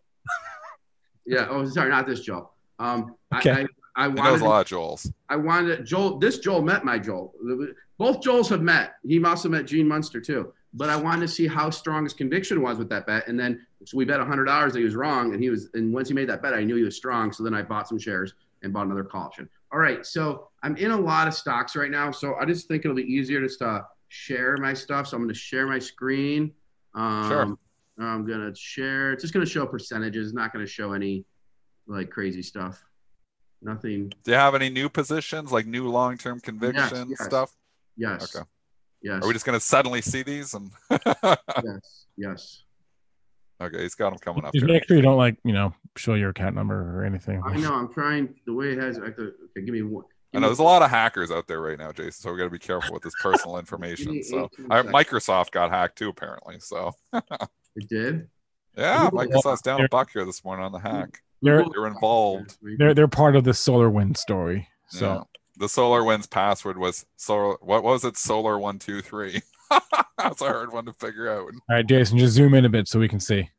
Yeah. Oh, sorry, not this Joel. Um, okay. I, I, I he wanted knows a lot of Joels. I wanted Joel. This Joel met my Joel. Both Joels have met. He also met Gene Munster too. But I wanted to see how strong his conviction was with that bet. And then so we bet one hundred dollars that he was wrong. And he was. And once he made that bet, I knew he was strong. So then I bought some shares and bought another call option. All right. So I'm in a lot of stocks right now. So I just think it'll be easier just to share my stuff. So I'm going to share my screen. Um, sure. I'm going to share. It's just going to show percentages. Not going to show any like crazy stuff. Nothing. Do you have any new positions, like new long-term conviction yes, yes. stuff? Yes. Okay. Yes. Are we just going to suddenly see these? And yes. Yes. Okay. He's got them coming up. Just here. make sure you don't like, you know, show your account number or anything. I know. I'm trying the way it has. I have to, okay, give me one. I know there's a lot of hackers out there right now, Jason. So we got to be careful with this personal information. So I, Microsoft got hacked too, apparently. So it did. Yeah, Microsoft's down a buck here this morning on the hack. They're, they're involved. They're they're part of the SolarWinds story. So yeah. The SolarWinds password was solar. What was it? Solar one two three. That's a hard one to figure out. All right, Jason, just zoom in a bit so we can see,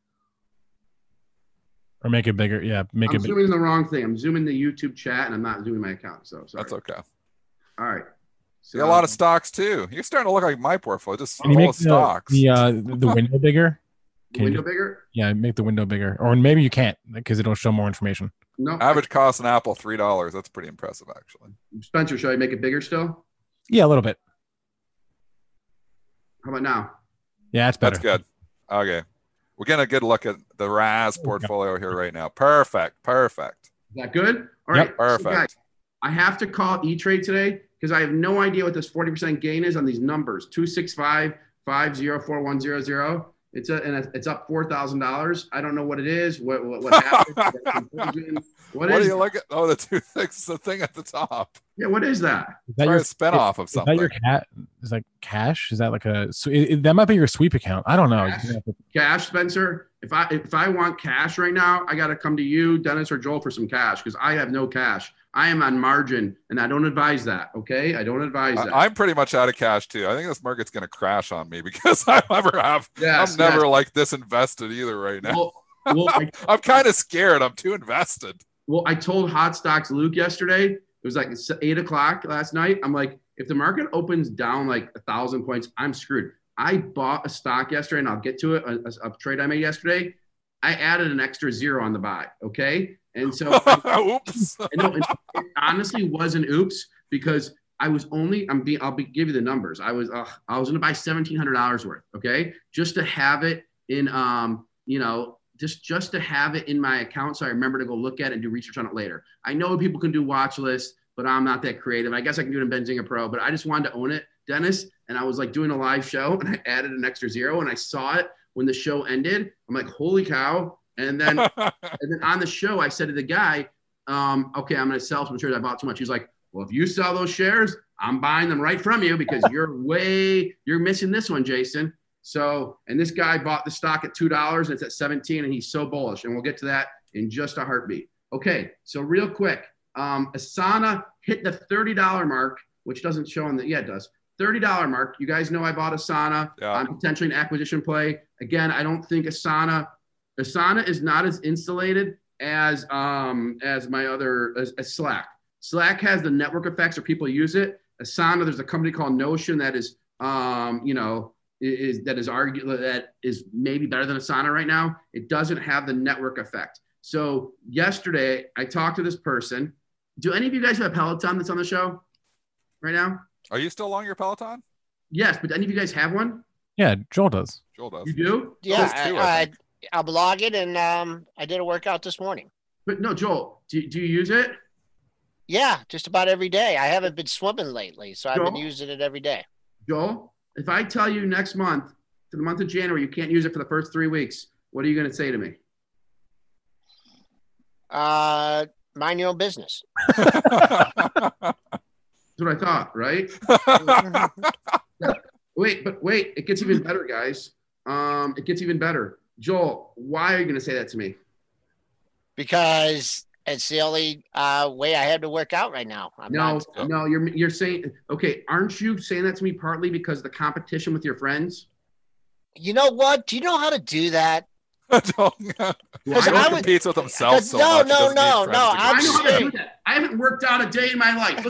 or make it bigger. Yeah, make I'm it. I'm zooming the wrong thing. I'm zooming the YouTube chat, and I'm not zooming my account. So sorry. That's okay. All right. So, you got a lot of stocks too. You're starting to look like my portfolio, just Can full you of make stocks. The uh, the window bigger. The window you, bigger? Yeah, make the window bigger, or maybe you can't because it'll show more information. No. Average cost an Apple three dollars. That's pretty impressive, actually. Spencer, should I make it bigger still? Yeah, a little bit. How about now? Yeah, that's better. That's good. Okay, we're getting a good look at the R A S portfolio here right now. Perfect, perfect. Is that good? All right, yep, perfect. So guys, I have to call E-Trade today because I have no idea what this forty percent gain is on these numbers: two six five five zero four one zero zero. It's a, and it's up four thousand dollars. I don't know what it is. What what, what happened? what, what is do you look at? Oh, the two things, the thing at the top. Yeah, what is that? Is that your your spinoff of something? Is that your cat? Is that cash? Is that like a? So it, it, that might be your sweep account. I don't know. Cash, cash, Spencer. If I if I want cash right now, I got to come to you, Dennis or Joel, for some cash because I have no cash. I am on margin, and I don't advise that. Okay, I don't advise that. I'm pretty much out of cash too. I think this market's going to crash on me because I never have. Yes, I'm never yes. like this invested either right now. Well, well, I'm, I'm kind of scared. I'm too invested. Well, I told Hot Stocks Luke yesterday. It was like eight o'clock last night. I'm like, if the market opens down like a thousand points, I'm screwed. I bought a stock yesterday, and I'll get to it. A, a trade I made yesterday. I added an extra zero on the buy. Okay. And so, oops. I know, and it honestly was an oops because I was only, I'm being, I'll be, give you the numbers. I was, uh, I was going to buy seventeen hundred dollars worth. Okay. Just to have it in, um, you know, just just to have it in my account so I remember to go look at it and do research on it later. I know people can do watch lists, but I'm not that creative. I guess I can do it in Benzinga Pro, but I just wanted to own it, Dennis. And I was like doing a live show and I added an extra zero and I saw it when the show ended. I'm like, holy cow. And then, and then on the show, I said to the guy, um, okay, I'm going to sell some shares. I bought too much. He's like, well, if you sell those shares, I'm buying them right from you because you're way, you're missing this one, Jason. So, and this guy bought the stock at two dollars and it's at seventeen and he's so bullish. And we'll get to that in just a heartbeat. Okay. So real quick, um, Asana hit the thirty dollars mark, which doesn't show on the, yeah, it does. thirty dollars mark. You guys know I bought Asana. Yeah. I'm potentially an acquisition play. Again, I don't think Asana, Asana is not as insulated as, um, as my other, as, as Slack. Slack has the network effects or people use it. Asana, there's a company called Notion that is, um, you know, is that is argu- that is maybe better than Asana right now. It doesn't have the network effect. So yesterday I talked to this person. Do any of you guys have a Peloton that's on the show right now? Are you still on your Peloton? Yes, but do any of you guys have one? Yeah, Joel does. Joel does. You do? Yeah, Those two, I I, I, think. I'll log it, and um, I did a workout this morning. But no, Joel, do, do you use it? Yeah, just about every day. I haven't been swimming lately, so I've been Joel? using it every day. Joel, if I tell you next month, to the month of January, you can't use it for the first three weeks, what are you going to say to me? Uh, mind your own business. That's what I thought, right? Wait, but wait, it gets even better, guys. Um, it gets even better. Joel, why are you going to say that to me? Because it's the only uh, way I have to work out right now. I'm No, not, no, you're you're saying okay. Aren't you saying that to me partly because of the competition with your friends? you know what? Do you know how to do that? Don't, Well, Because I he I don't- would- competes with himself so No, much. he no, doesn't need no, friends no, to I'm I know how to saying- do that. I haven't worked out a day in my life.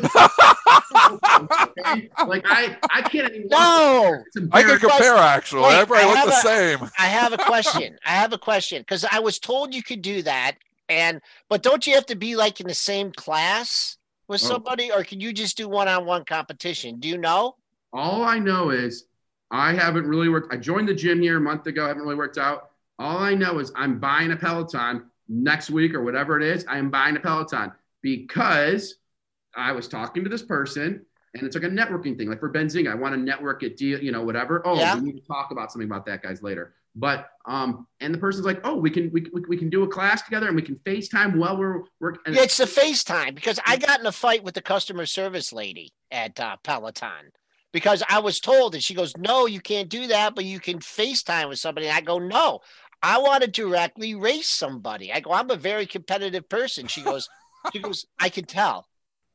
Okay? Like I, I can't even. No, It's I can embarrassing. compare actually. Wait, Everybody I look have the a- same. I have a question. I have a question because I was told you could do that, and but don't you have to be like in the same class with Oh. somebody, or can you just do one-on-one competition? Do you know? All I know is I haven't really worked. I joined the gym here a month ago. I haven't really worked out. All I know is I'm buying a Peloton next week or whatever it is. I am buying a Peloton because I was talking to this person and it's like a networking thing. Like for Benzinga, I want to network at deal, you know, whatever. Oh, Yeah. we need to talk about something about that, guys, later. But um, and the person's like, oh, we can we, we, we can do a class together and we can FaceTime while we're working. Yeah, it's the FaceTime because I got in a fight with the customer service lady at uh, Peloton because I was told and she goes, no, you can't do that, but you can FaceTime with somebody. And I go, no, I want to directly race somebody. I go, I'm a very competitive person. She goes, she goes, I can tell.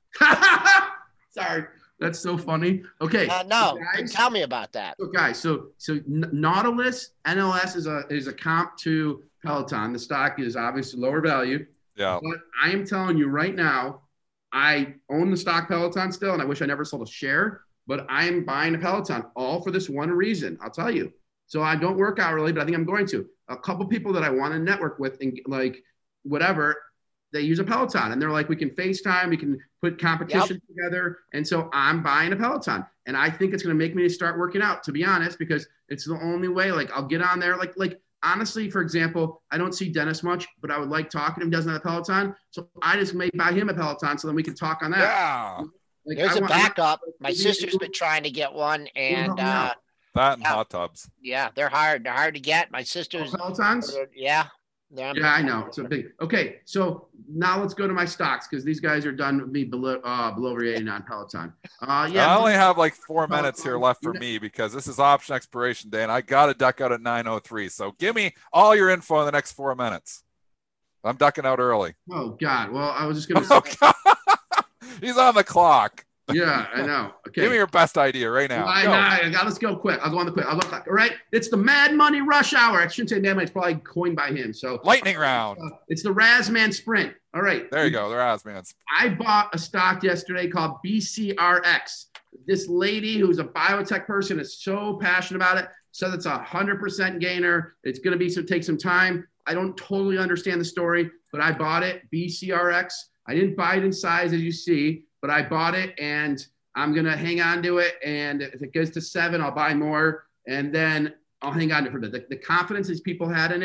Sorry, that's so funny. Okay, Uh, no, guys, tell me about that. So guys, so so N- Nautilus N L S is a is a comp to Peloton. The stock is obviously lower value, Yeah. but I am telling you right now, I own the stock Peloton still, and I wish I never sold a share. But I am buying a Peloton all for this one reason. I'll tell you. So I don't work out really, but I think I'm going to. A couple people that I want to network with and like whatever, they use a Peloton and they're like, we can FaceTime, we can put competition together. And so I'm buying a Peloton and I think it's going to make me start working out, to be honest, because it's the only way. Like I'll get on there. Like, like honestly, for example, I don't see Dennis much, but I would like talking to him. He doesn't have a Peloton. So I just may buy him a Peloton so then we can talk on that. Yeah. Like, There's I a want- backup. My Maybe- sister's been trying to get one, and uh, That and Yeah. hot tubs. yeah, they're hard. They're hard to get. My Oh, sister's, Pelotons? yeah, they're- Yeah, I know. It's a big. Okay, so now let's go to my stocks because these guys are done with me below uh, below rating on Peloton. Uh, yeah, I only have like four Peloton. minutes here left for You know- me because this is option expiration day and I got to duck out at nine oh three. So give me all your info in the next four minutes. I'm ducking out early. Oh God. Well, I was just gonna. Say, He's on the clock. yeah, I know. Okay. Give me your best idea right now. Why Go. not? I got, let's go quick. I'll go on the quick. I'll go quick. All right. It's the Mad Money Rush Hour. I shouldn't say Mad Money. It's probably coined by him. So Lightning round. uh, it's the Razman Sprint. All right. There you go. There has man. I bought a stock yesterday called B C R X. This lady who's a biotech person is so passionate about it. Says it's a hundred percent gainer. It's going to be some take some time. I don't totally understand the story, but I bought it. B C R X. I didn't buy it in size as you see, but I bought it and I'm going to hang on to it. And if it goes to seven, I'll buy more. And then I'll hang on to it for the, the, the confidence these people had in it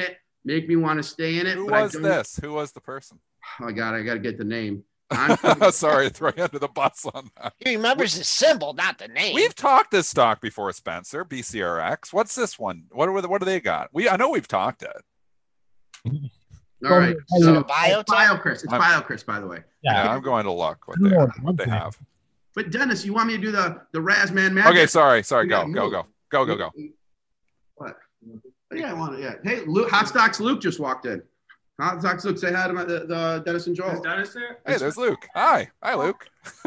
make me want to stay in it. Who but was I don't, this? Who was the person? Oh my God, I got to get the name. I'm Sorry to throw you under the bus on that. He remembers the symbol, not the name. We've talked this stock before, Spencer. B C R X. What's this one? What are the, what do they got? We I know we've talked it. All right. Is So, it a biotech? BioCris. It's I'm- BioCris, by the way. Yeah, Yeah. I'm going to look what No, they, it's what they okay. have. But Dennis, you want me to do the the Razman magic? Okay, sorry, sorry. We Go, gotta go, move. go, go, go, go. What? Yeah, I want to. Yeah. Hey, Luke, Hot Stocks Luke just walked in. Hot Stocks Luke, say hi to my, the, the Dennis and Joel. Is Dennis there? Hey, there's Luke. Hi, hi, Luke.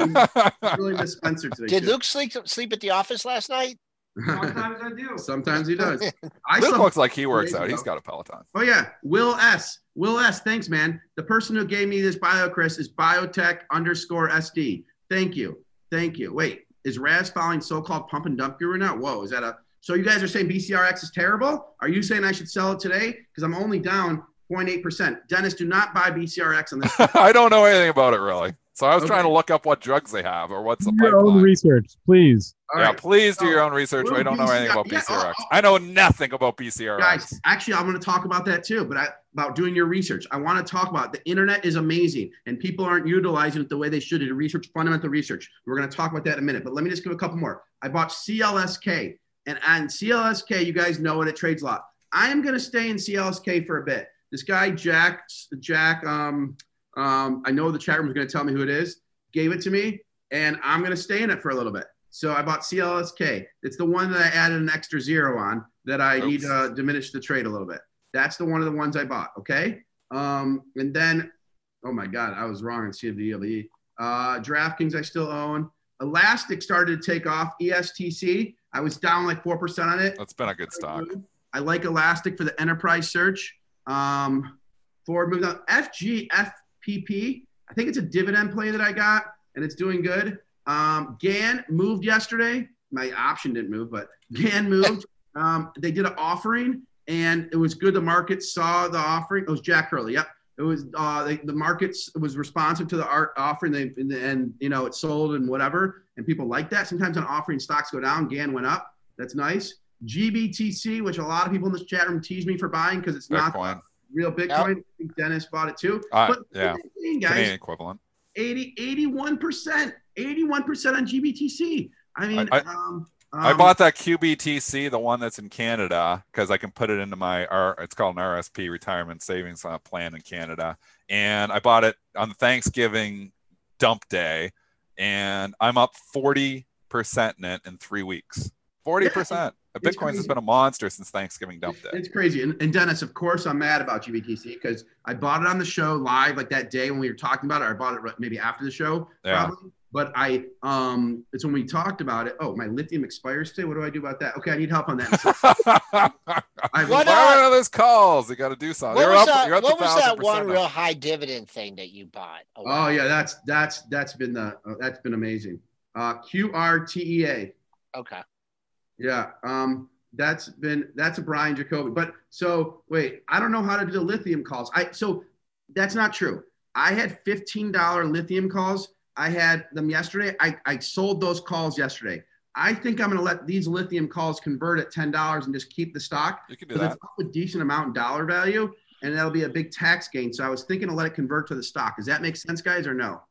Really miss Spencer today. Did too. Luke sleep sleep at the office last night? Sometimes I do. Sometimes he does. I Luke saw- looks like he works days out. ago. He's got a Peloton. Oh yeah, Will S. Will S. Thanks, man. The person who gave me this BioCris is biotech underscore S D. Thank you, thank you. Wait, is Raz following so-called pump and dump guru now? Whoa, is that a? So you guys are saying B C R X is terrible? Are you saying I should sell it today? Because I'm only down zero point eight percent. Dennis, do not buy B C R X on this. I don't know anything about it really. So I was Okay. trying to look up what drugs they have or what's the Do your own pipeline. research, please. All Yeah, right. please do So, your own research. little I don't know B C R anything about yeah, B C R X. oh, oh. I know nothing about B C R X. Guys, actually, I'm going to talk about that too, but I, about doing your research. I want to talk about the internet is amazing and people aren't utilizing it the way they should to research, fundamental research. We're going to talk about that in a minute, but let me just give a couple more. I bought C L S K, and on C L S K, you guys know it, it trades a lot. I am going to stay in C L S K for a bit. This guy, Jack, Jack, um, um, I know the chat room is going to tell me who it is, gave it to me, and I'm going to stay in it for a little bit. So I bought C L S K. It's the one that I added an extra zero on that I Oops. need to diminish the trade a little bit. That's the one of the ones I bought. Okay. Um, and then, oh my God, I was wrong on C F D L E. Uh, DraftKings I still own. Elastic started to take off. E S T C. I was down like four percent on it. That's been a good stock. I like Elastic for the enterprise search. Um, Ford moved on. F G F P P. I think it's a dividend play that I got, and it's doing good. Um, G A N moved yesterday. My option didn't move, but G A N moved. Um, they did an offering, and it was good. The market saw the offering. It was Jack Hurley. Yep. It was uh, they, the markets was responsive to the art offering. They and, and you know it sold and whatever, and people like that. Sometimes on offering stocks go down, G A N went up. That's nice. G B T C, which a lot of people in this chat room tease me for buying because it's not Bitcoin. real Bitcoin. I think Dennis bought it too. Uh, but yeah. guys, Canadian equivalent. eighty, eighty-one percent, eighty-one percent on G B T C. I mean, I- um, I um, bought that Q B T C, the one that's in Canada, because I can put it into my R. It's called an R S P, retirement savings uh, plan in Canada, and I bought it on Thanksgiving dump day, and I'm up forty percent in it in three weeks. Forty percent. it's Bitcoin's crazy. has been a monster since Thanksgiving dump day. It's crazy. And, and Dennis, of course, I'm mad about G B T C because I bought it on the show live like that day when we were talking about it. Or I bought it right- maybe after the show, Yeah. probably. But I, um, it's when we talked about it. Oh, my lithium expires today. What do I do about that? Okay, I need help on that. I, What, Why uh, are those calls? You got to do something. What You're was up. that, You're at what the was that one one real high dividend thing that you bought? a oh while yeah, ago? that's that's that's been the uh, that's been amazing. Uh, Q R T E A. Okay. Yeah, um, that's been that's a Brian Jacoby. But so wait, I don't know how to do the lithium calls. I so that's not true. I had fifteen dollar lithium calls. I had them yesterday. I, I sold those calls yesterday. I think I'm going to let these lithium calls convert at ten dollars and just keep the stock. You can do Because that. it's up a decent amount in dollar value, and that'll be a big tax gain. So I was thinking to let it convert to the stock. Does that make sense, guys, or no?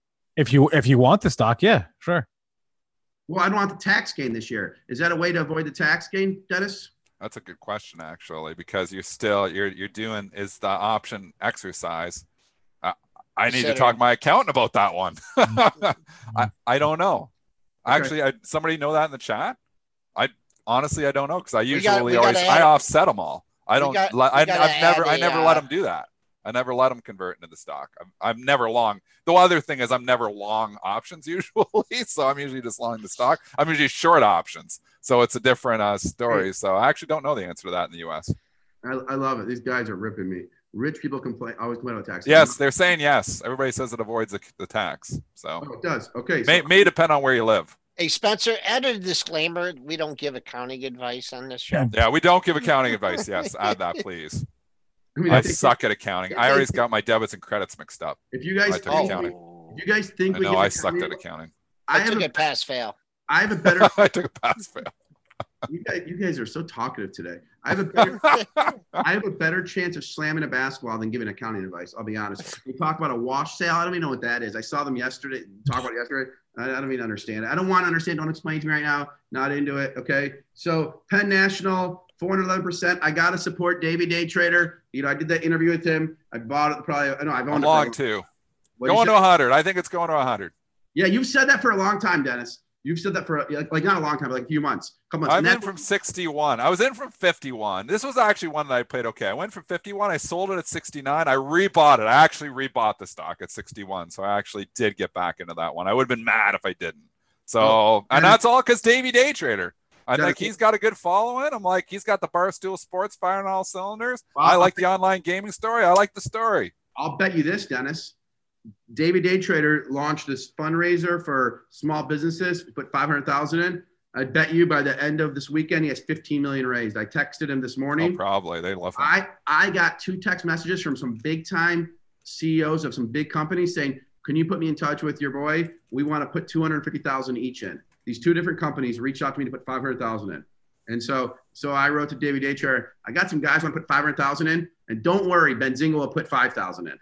If you if you want the stock, yeah, sure. Well, I don't want the tax gain this year. Is that a way to avoid the tax gain, Dennis? That's a good question, actually, because you're still you're you're doing is the option exercise. Uh, I need to Consider. talk to my accountant about that one. I I don't know. Okay. Actually, I, somebody know that in the chat. I honestly I don't know because I We usually got- we always gotta I add- offset them all. I we don't. got- let- we I, gotta I've never add I a, never let uh, them do that. I never let them convert into the stock. I'm, I'm never long. The other thing is I'm never long options usually, so I'm usually just long the stock. I'm usually short options, so it's a different uh, story. So I actually don't know the answer to that in the U S. I, I love it. These guys are ripping me. Rich people complain always complain about taxes. Yes, they're saying yes. Everybody says it avoids the, the tax. So Oh, it does. Okay. may, So, may depend on where you live. Hey, Spencer, add a disclaimer. We don't give accounting advice on this show. Yeah, we don't give accounting advice. Yes, add that, please. I mean, I if, they- suck at accounting. I always got my debits and credits mixed up. if you guys I took think, accounting. Oh, if you guys think I we know give I accounting- sucked at accounting. I I have took a, it pass fail. I have a better I took a pass fail. You guys, you guys are so talkative today. I have a better, I have a better chance of slamming a basketball than giving accounting advice. I'll be honest. We talk about a wash sale. I don't even know what that is. I saw them yesterday. Talk about it yesterday. I, I don't even understand it. I don't want to understand. Don't explain to me right now. Not into it. Okay. So Penn National, four hundred eleven percent. I got to support Davey Day Trader. You know, I did that interview with him. I bought it probably. I know I've owned I'm long it. too. What'd Going you to say? one hundred. I think it's going to one hundred. Yeah, you've said that for a long time, Dennis. You've said that for like, like not a long time, but like a few months. Couple months. I'm And in that- from sixty-one. I was in from fifty-one. This was actually one that I played okay. I went from fifty-one. I sold it at sixty-nine. I rebought it. I actually rebought the stock at sixty-one. So I actually did get back into that one. I would have been mad if I didn't. So, Oh, and Dennis- that's all because Davey Day Trader. I Dennis- think he's got a good following. I'm like, he's got the Barstool Sports firing on all cylinders. Wow. I like the online gaming story. I like the story. I'll bet you this, Dennis. Davey Day Trader launched this fundraiser for small businesses. He put five hundred thousand in. I bet you by the end of this weekend, he has fifteen million raised. I texted him this Oh, morning. probably. They love him. I, I got two text messages from some big time C E Os of some big companies saying, can you put me in touch with your boy? We want to put two hundred fifty thousand each in. These two different companies reached out to me to put five hundred thousand in. And so, so I wrote to Davey Day Trader, I got some guys want to put five hundred thousand in, and don't worry, Benzinga will put five thousand in.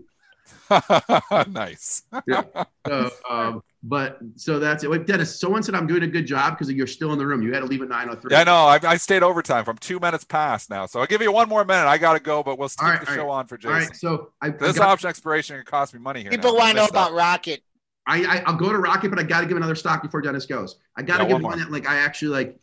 Nice. Yeah. So, um, but so that's it. Wait, Dennis, someone said I'm doing a good job because you're still in the room. You had to leave at nine oh three. Yeah, I know. I, I stayed overtime from two minutes past now. So I'll give you one more minute. I got to go, but we'll keep All right, the all show right. on for All Jason. right. So I, I, This got, option expiration can cost me money here. People now. want to know Missed about that. Rocket. I, I, I'll go to Rocket, but I got to give another stock before Dennis goes. I got to Yeah, give one one more. that like I actually like.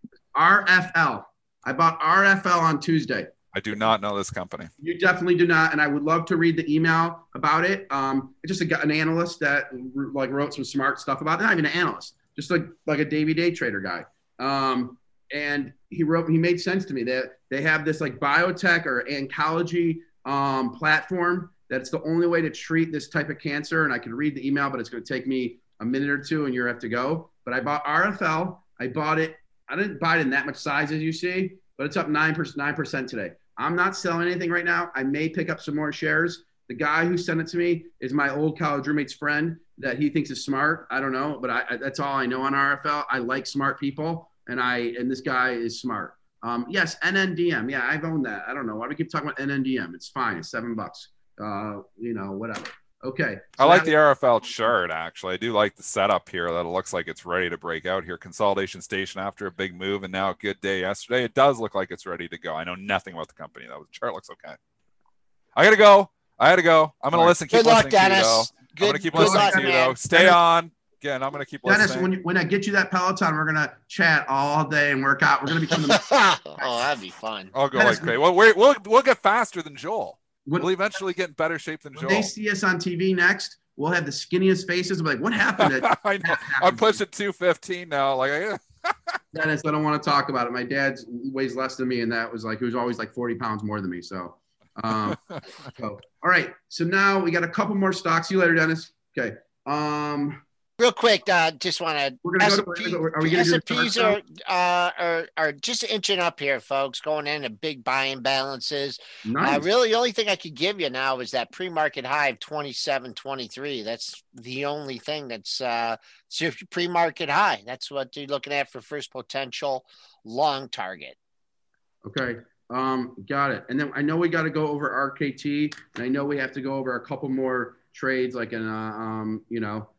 R F L. I bought R F L on Tuesday. I do not know this company. You definitely do not, and I would love to read the email about it. Um, it's just a, an analyst that like wrote some smart stuff about it. Not even an analyst, just like like a Davey Day Trader guy. Um, and he wrote, he made sense to me that they have this like biotech or oncology um, platform that's the only way to treat this type of cancer. And I can read the email, but it's going to take me a minute or two, and you have to go. But I bought R F L. I bought it. I didn't buy it in that much size as you see, but it's up nine percent nine percent today. I'm not selling anything right now. I may pick up some more shares. The guy who sent it to me is my old college roommate's friend that he thinks is smart. I don't know, but I, I, that's all I know on R F L. I like smart people, and I and this guy is smart. Um, yes, N N D M. Yeah, I've owned that. I don't know why we keep talking about N N D M. It's fine. It's seven bucks. Uh, you know, whatever. Okay. I So like that- the R F L chart, actually. I do like the setup here that it looks like it's ready to break out here. Consolidation station after a big move and now a good day yesterday. It does look like it's ready to go. I know nothing about the company, though. The chart looks okay. I got to go. I got to go. I'm going to listen. Keep Good luck, listening to you, though. Dennis. I'm Good, going to keep good listening luck, to you, man. though. Stay Dennis- on. Again, I'm going to keep Dennis, listening. when, you, when I get you that Peloton, we're going to chat all day and work out. We're going to become the Oh, that'd be fun. I'll go Dennis, like crazy. Well, we're, we'll, we'll get faster than Joel. when, We'll eventually get in better shape than when Joel. they see us on T V next, we'll have the skinniest faces. We'll be like, what happened? To I know. I'm pushing two fifteen now. Like, I, Dennis, I don't want to talk about it. My dad weighs less than me, and that was like he was always like forty pounds more than me. So, um, so all right. So now we got a couple more stocks. See you later, Dennis. Okay. Um, Real quick, uh, just want to we're gonna go. To, we're gonna go are we gonna S do and the Ps chart are, uh, are are just inching up here, folks. Going into big buying balances. now? Nice. Uh, really, the only thing I could give you now is that pre-market high of twenty-seven twenty-three. That's the only thing that's uh, it's your pre-market high. That's what you're looking at for first potential long target. Okay. Um, got it. And then I know we got to go over R K T, and I know we have to go over a couple more trades, like in, uh, um, you know.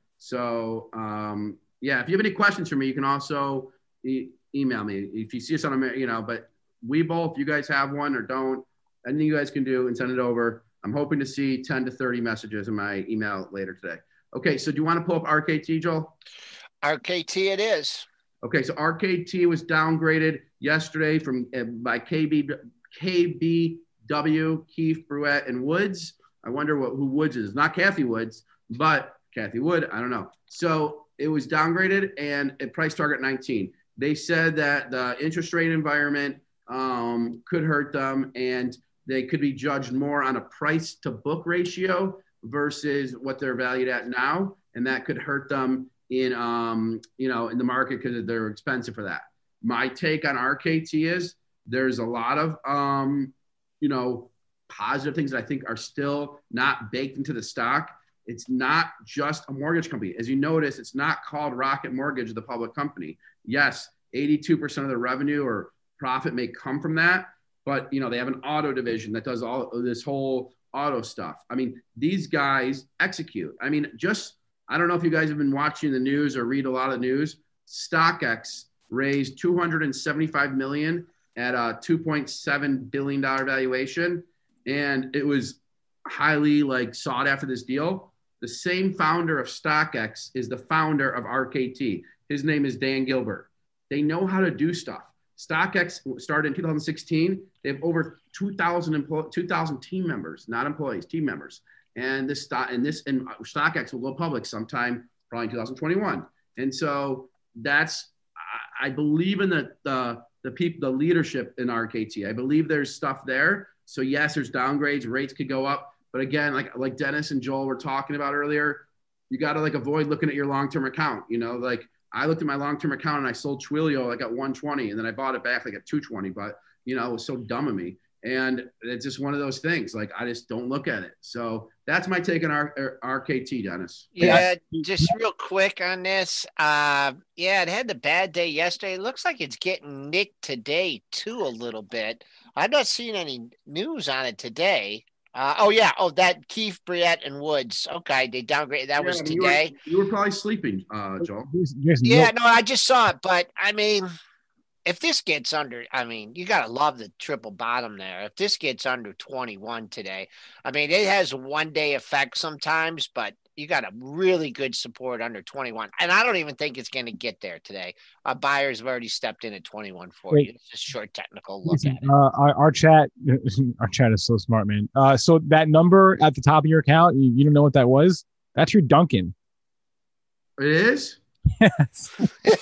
So um, yeah, if you have any questions for me, you can also e- email me if you see us on a, you know. But we both, you guys have one or don't, anything you guys can do and send it over. I'm hoping to see ten to thirty messages in my email later today. Okay, so do you want to pull up R K T, Joel? R K T it is. Okay, so R K T was downgraded yesterday from uh, by K B K B W, Keefe, Bruette, and Woods. I wonder what who Woods is. Not Kathy Woods, but Kathy Wood. I don't know. So it was downgraded and at price target nineteen. They said that the interest rate environment um, could hurt them, and they could be judged more on a price to book ratio versus what they're valued at now, and that could hurt them in um, you know in the market because they're expensive for that. My take on R K T is there's a lot of um, you know positive things that I think are still not baked into the stock. It's not just a mortgage company. As you notice, it's not called Rocket Mortgage, the public company. Yes, eighty-two percent of the revenue or profit may come from that. But, you know, they have an auto division that does all of this whole auto stuff. I mean, these guys execute. I mean, just, I don't know if you guys have been watching the news or read a lot of news. StockX raised two hundred seventy-five million dollars at a two point seven billion dollars valuation. And it was highly like sought after this deal. The same founder of StockX is the founder of R K T. His name is Dan Gilbert. They know how to do stuff. StockX started in two thousand sixteen. They have over two thousand employees, two thousand team members, not employees, team members. And this stock and this and StockX will go public sometime, probably in two thousand twenty-one. And so that's, I, I believe in the the the people, the leadership in R K T. I believe there's stuff there. So yes, there's downgrades, rates could go up, but again, like like Dennis and Joel were talking about earlier, you got to like avoid looking at your long-term account. You know, like I looked at my long-term account and I sold Twilio like at one twenty, and then I bought it back like at two twenty. But you know, it was so dumb of me, and it's just one of those things. Like I just don't look at it. So that's my take on our R K T, Dennis. Yeah, just real quick on this. Uh, yeah, it had the bad day yesterday. It looks like it's getting nicked today too a little bit. I'm not seeing any news on it today. Uh, oh yeah, oh that Keefe, Briette, and Woods. Okay, they downgraded. That yeah, was today. You were, you were probably sleeping, uh, Joel. Yeah, no, I just saw it, but I mean, if this gets under, I mean, you got to love the triple bottom there. If this gets under twenty-one today, I mean, it has a one day effect sometimes, but you got a really good support under twenty-one. And I don't even think it's going to get there today. Uh, buyers have already stepped in at twenty-one forty. It's just short technical look at it. Uh, our, our chat, our chat is so smart, man. Uh, so that number at the top of your account, you, you don't know what that was? That's your Duncan. It is? Yes.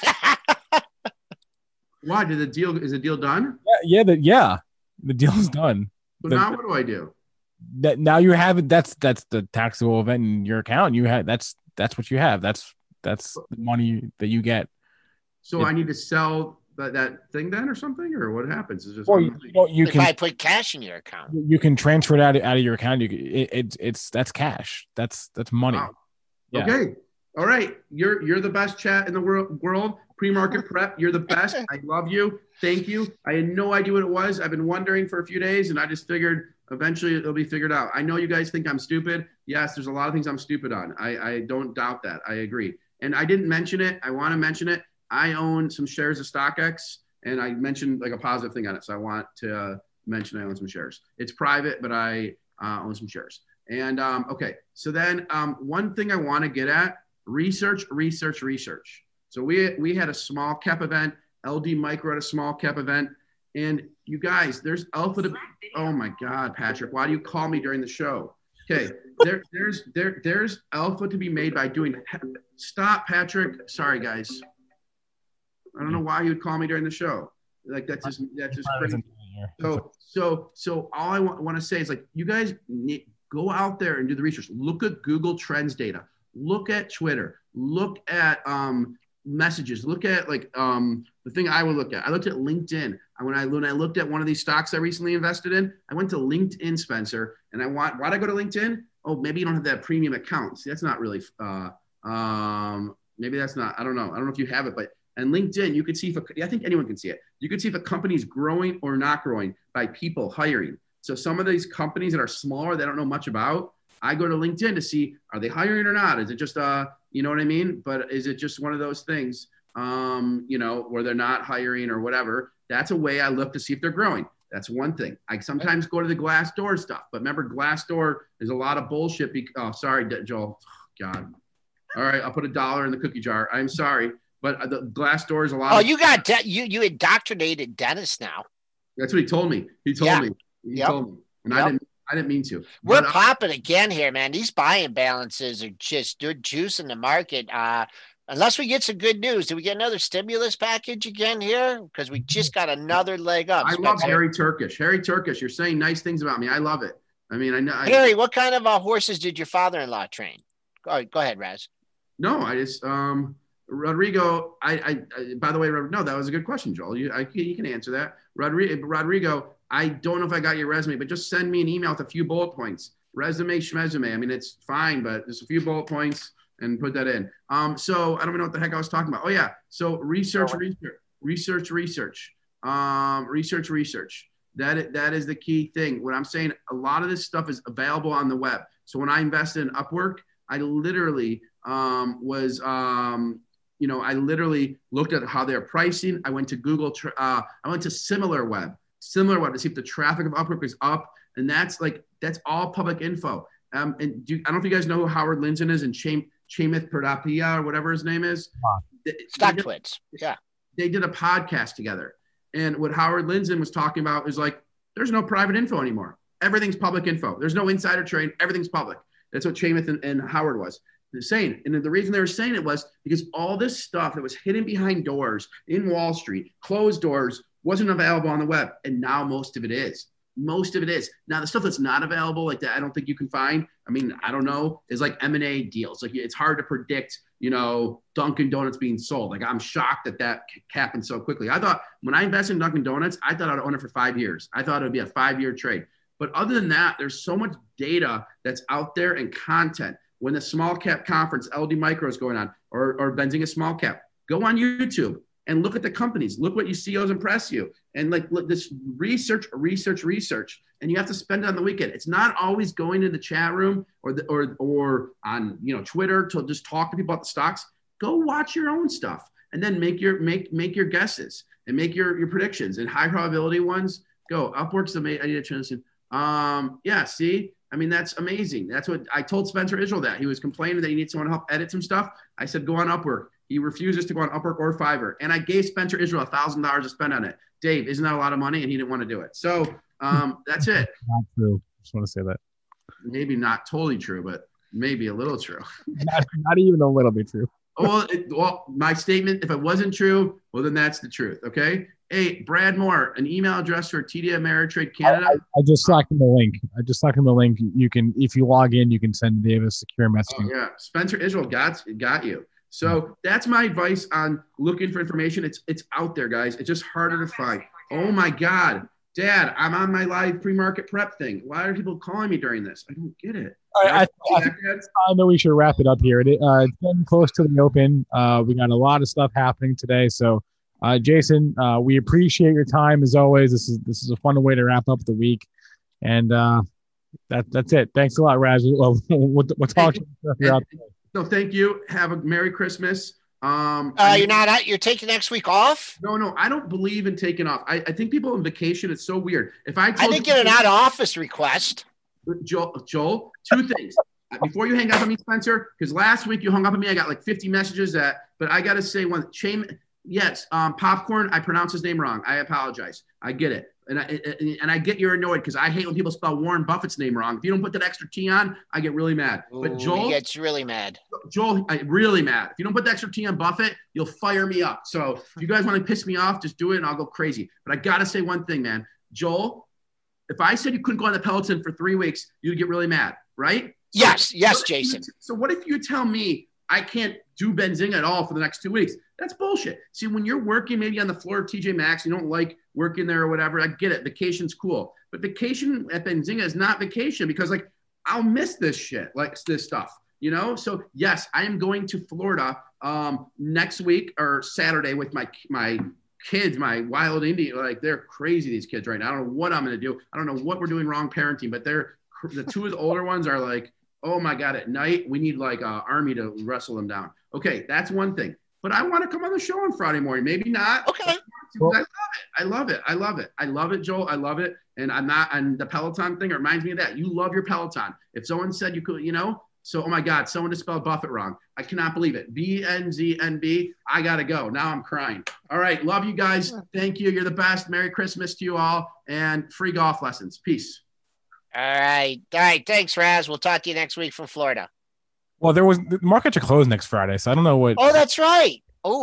Why did the deal? Is the deal done? Yeah, yeah, the, yeah. The deal's done. So the, now what do I do? That now you have it. That's that's the taxable event in your account. You have that's that's what you have. That's that's the money that you get. So it, I need to sell that, that thing then, or something, or what happens? Is just well, you, you, know, you if can I put cash in your account. You can transfer it out of, out of your account. You it, it it's that's cash. That's that's money. Wow. Yeah. Okay. All right. You're you're the best chat in the world. World pre-market prep. You're the best. I love you. Thank you. I had no idea what it was. I've been wondering for a few days, and I just figured eventually it'll be figured out. I know you guys think I'm stupid. Yes, there's a lot of things I'm stupid on. I, I don't doubt that. I agree. And I didn't mention it. I want to mention it. I own some shares of StockX, and I mentioned like a positive thing on it. So I want to uh, mention I own some shares. It's private, but I uh, own some shares. And um, okay, so then um, one thing I want to get at, research, research, research. So we we had a small cap event. L D Micro had a small cap event. And you guys, there's alpha to, oh my God, Patrick, why do you call me during the show? Okay, there, there's there there's alpha to be made by doing, stop, Patrick. Sorry, guys. I don't know why you would call me during the show. Like that's just that's just crazy. So so so all I want, want to say is like you guys need, go out there and do the research. Look at Google Trends data. Look at Twitter. Look at um, messages. Look at like um, the thing I would look at. I looked at LinkedIn. And when I when I looked at one of these stocks I recently invested in, I went to LinkedIn, Spencer, and I want why'd I go to LinkedIn? Oh, maybe you don't have that premium account. See, that's not really. Uh, um, maybe that's not. I don't know. I don't know if you have it, but and LinkedIn, you can see if a, I think anyone can see it. You can see if a company is growing or not growing by people hiring. So some of these companies that are smaller, they don't know much about. I go to LinkedIn to see, are they hiring or not? Is it just, uh, you know what I mean? But is it just one of those things, um, you know, where they're not hiring or whatever? That's a way I look to see if they're growing. That's one thing. I sometimes go to the Glassdoor stuff, but remember Glassdoor, there's a lot of bullshit. Be- oh, sorry, Joel. Oh, God. All right. I'll put a dollar in the cookie jar. I'm sorry. But the Glassdoor is a lot. Oh, of- you got, de- you, you indoctrinated Dennis now. That's what he told me. He told yeah. me. He yep. told me. And yep. I didn't I didn't mean to. We're but, popping uh, again here, man. These buying balances are just they're juicing the market. Uh, unless we get some good news. Do we get another stimulus package again here? Because we just got another leg up. I love Harry Turkish. Harry Turkish, you're saying nice things about me. I love it. I mean, I know. I, Harry, what kind of uh, horses did your father-in-law train? Go, go ahead, Raz. No, I just um, Rodrigo. I, I, I by the way, no, that was a good question, Joel. You, I, you can answer that. Rodrigo, Rodrigo. I don't know if I got your resume, but just send me an email with a few bullet points. Resume, schmesume. I mean, it's fine, but just a few bullet points and put that in. Um, so I don't even know what the heck I was talking about. Oh yeah. So research, oh. research, research, research, um, research, research. That, that is the key thing. What I'm saying, a lot of this stuff is available on the web. So when I invested in Upwork, I literally um, was, um, you know, I literally looked at how they're pricing. I went to Google, uh, I went to SimilarWeb, SimilarWeb to see if the traffic of Upwork is up. And that's like, that's all public info. Um, and do, I don't know if you guys know who Howard Lindzen is and Cham- Chamath Pradapia or whatever his name is. StockTwits. Yeah. They did a podcast together. And what Howard Lindzen was talking about is like, there's no private info anymore. Everything's public info. There's no insider trade. Everything's public. That's what Chamath and, and Howard was saying. And the reason they were saying it was because all this stuff that was hidden behind doors in Wall Street, closed doors, wasn't available on the web. And now most of it is. Most of it is. Now, the stuff that's not available, like that, I don't think you can find. I mean, I don't know, is like M and A deals. Like it's hard to predict, you know, Dunkin' Donuts being sold. Like I'm shocked that that happened so quickly. I thought when I invested in Dunkin' Donuts, I thought I'd own it for five years. I thought it would be a five-year trade. But other than that, there's so much data that's out there and content. When the small cap conference, L D Micro is going on, or, or Benzinga Small Cap, go on YouTube and look at the companies. Look what you C Os impress you. And like look, this research, research, research. And you have to spend it on the weekend. It's not always going to the chat room or the, or or on you know Twitter to just talk to people about the stocks. Go watch your own stuff and then make your make make your guesses and make your, your predictions and high probability ones. Go. Upwork's amazing. I need to transition. Um, yeah, see, I mean, that's amazing. That's what I told Spencer Israel that. He was complaining that he needs someone to help edit some stuff. I said, go on Upwork. He refuses to go on Upwork or Fiverr. And I gave Spencer Israel one thousand dollars to spend on it. Dave, isn't that a lot of money? And he didn't want to do it. So um, that's it. Not true. Just want to say that. Maybe not totally true, but maybe a little true. not, not even a little bit true. well, it, well, my statement, if it wasn't true, well, then that's the truth. Okay. Hey, Brad Moore, an email address for T D Ameritrade Canada. I, I just slacked him the link. I just slacked him the link. You can, if you log in, you can send Dave a secure message. Oh, yeah. Spencer Israel got, got you. So that's my advice on looking for information. It's it's out there, guys. It's just harder to find. Oh my God, Dad, I'm on my live pre-market prep thing. Why are people calling me during this? I don't get it. All right, I, I, I know we should wrap it up here. It, uh, it's getting close to the open. Uh, we got a lot of stuff happening today. So, uh, Jason, uh, we appreciate your time as always. This is this is a fun way to wrap up the week, and uh, that that's it. Thanks a lot, Raz. We'll, we'll, we'll talk to you throughout the day. So thank you. Have a Merry Christmas. Um, uh, you're not out. You're taking next week off? No, no. I don't believe in taking off. I, I think people on vacation, it's so weird. If I, I didn't get an out of office request. Joel, Joel, two things. Before you hang up on me, Spencer, because last week you hung up on me. I got like fifty messages that, but I got to say one. Shame. Yes, um, Popcorn. I pronounced his name wrong. I apologize. I get it. And I, and I get you're annoyed because I hate when people spell Warren Buffett's name wrong. If you don't put that extra T on, I get really mad. Ooh, but Joel he gets really mad. Joel, I really mad. If you don't put the extra T on Buffett, you'll fire me up. So if you guys want to piss me off, just do it and I'll go crazy. But I got to say one thing, man. Joel, if I said you couldn't go on the Peloton for three weeks, you'd get really mad, right? Yes, so, yes, Jason. You, so what if you tell me I can't do Benzinga at all for the next two weeks? That's bullshit. See, when you're working maybe on the floor of T J Maxx, you don't like working there or whatever. I get it. Vacation's cool. But vacation at Benzinga is not vacation because, like, I'll miss this shit, like this stuff, you know? So, yes, I am going to Florida um, next week or Saturday with my my kids, my wild Indian. Like, they're crazy, these kids right now. I don't know what I'm going to do. I don't know what we're doing wrong parenting, but they're the two of the older ones are like, oh, my God, at night, we need, like, an army to wrestle them down. Okay, that's one thing. But I want to come on the show on Friday morning. Maybe not. Okay. Cool. I love it. I love it. I love it. I love it, Joel. I love it. And I'm not, and the Peloton thing reminds me of that. You love your Peloton. If someone said you could, you know, so, oh my God, someone just spelled Buffett wrong. I cannot believe it. B N Z N B. I got to go. Now I'm crying. All right. Love you guys. Thank you. You're the best. Merry Christmas to you all and free golf lessons. Peace. All right. All right. Thanks, Raz. We'll talk to you next week from Florida. Well, there was the markets are closed next Friday, so I don't know what. Oh, that's right. Oh,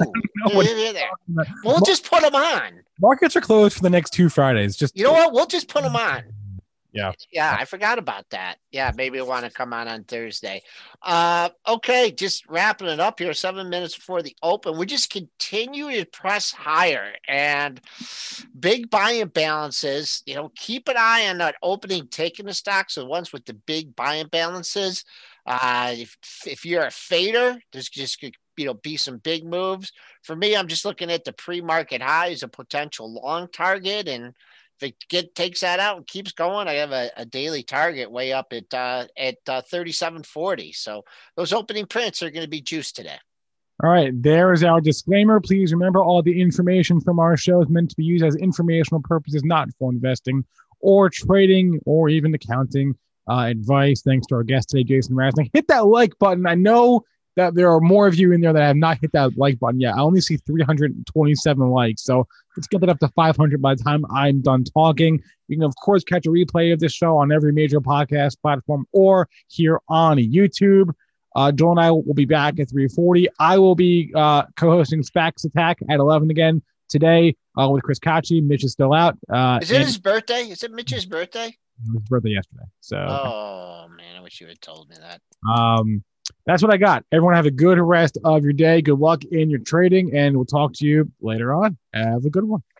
we'll just put them on. Markets are closed for the next two Fridays. Just you know what? We'll just put them on. Yeah. Yeah, I forgot about that. Yeah, maybe we'll want to come on on Thursday. Uh, okay, just wrapping it up here. Seven minutes before the open, we just continue to press higher and big buying balances. You know, keep an eye on that opening taking the stocks. The ones with the big buying balances. Uh, if if you're a fader, there's just you know, be some big moves. For me, I'm just looking at the pre-market high as a potential long target. And if it get, takes that out and keeps going, I have a, a daily target way up at, uh, at uh, thirty-seven forty. So those opening prints are going to be juiced today. All right, there is our disclaimer. Please remember all the information from our show is meant to be used as informational purposes, not for investing or trading or even accounting uh, advice. Thanks to our guest today, Jason Rasnick. Hit that like button. I know that there are more of you in there that have not hit that like button yet. I only see three hundred twenty-seven likes, so let's get that up to five hundred by the time I'm done talking. You can, of course, catch a replay of this show on every major podcast platform or here on YouTube. Uh, Joel and I will be back at three forty. I will be uh, co-hosting SPACs Attack at eleven again today uh, with Chris Kachi. Mitch is still out. Uh, is it his birthday? Is it Mitch's birthday? It was his birthday yesterday. So. Oh, man, I wish you had told me that. Um, that's what I got. Everyone have a good rest of your day. Good luck in your trading, and we'll talk to you later on. Have a good one.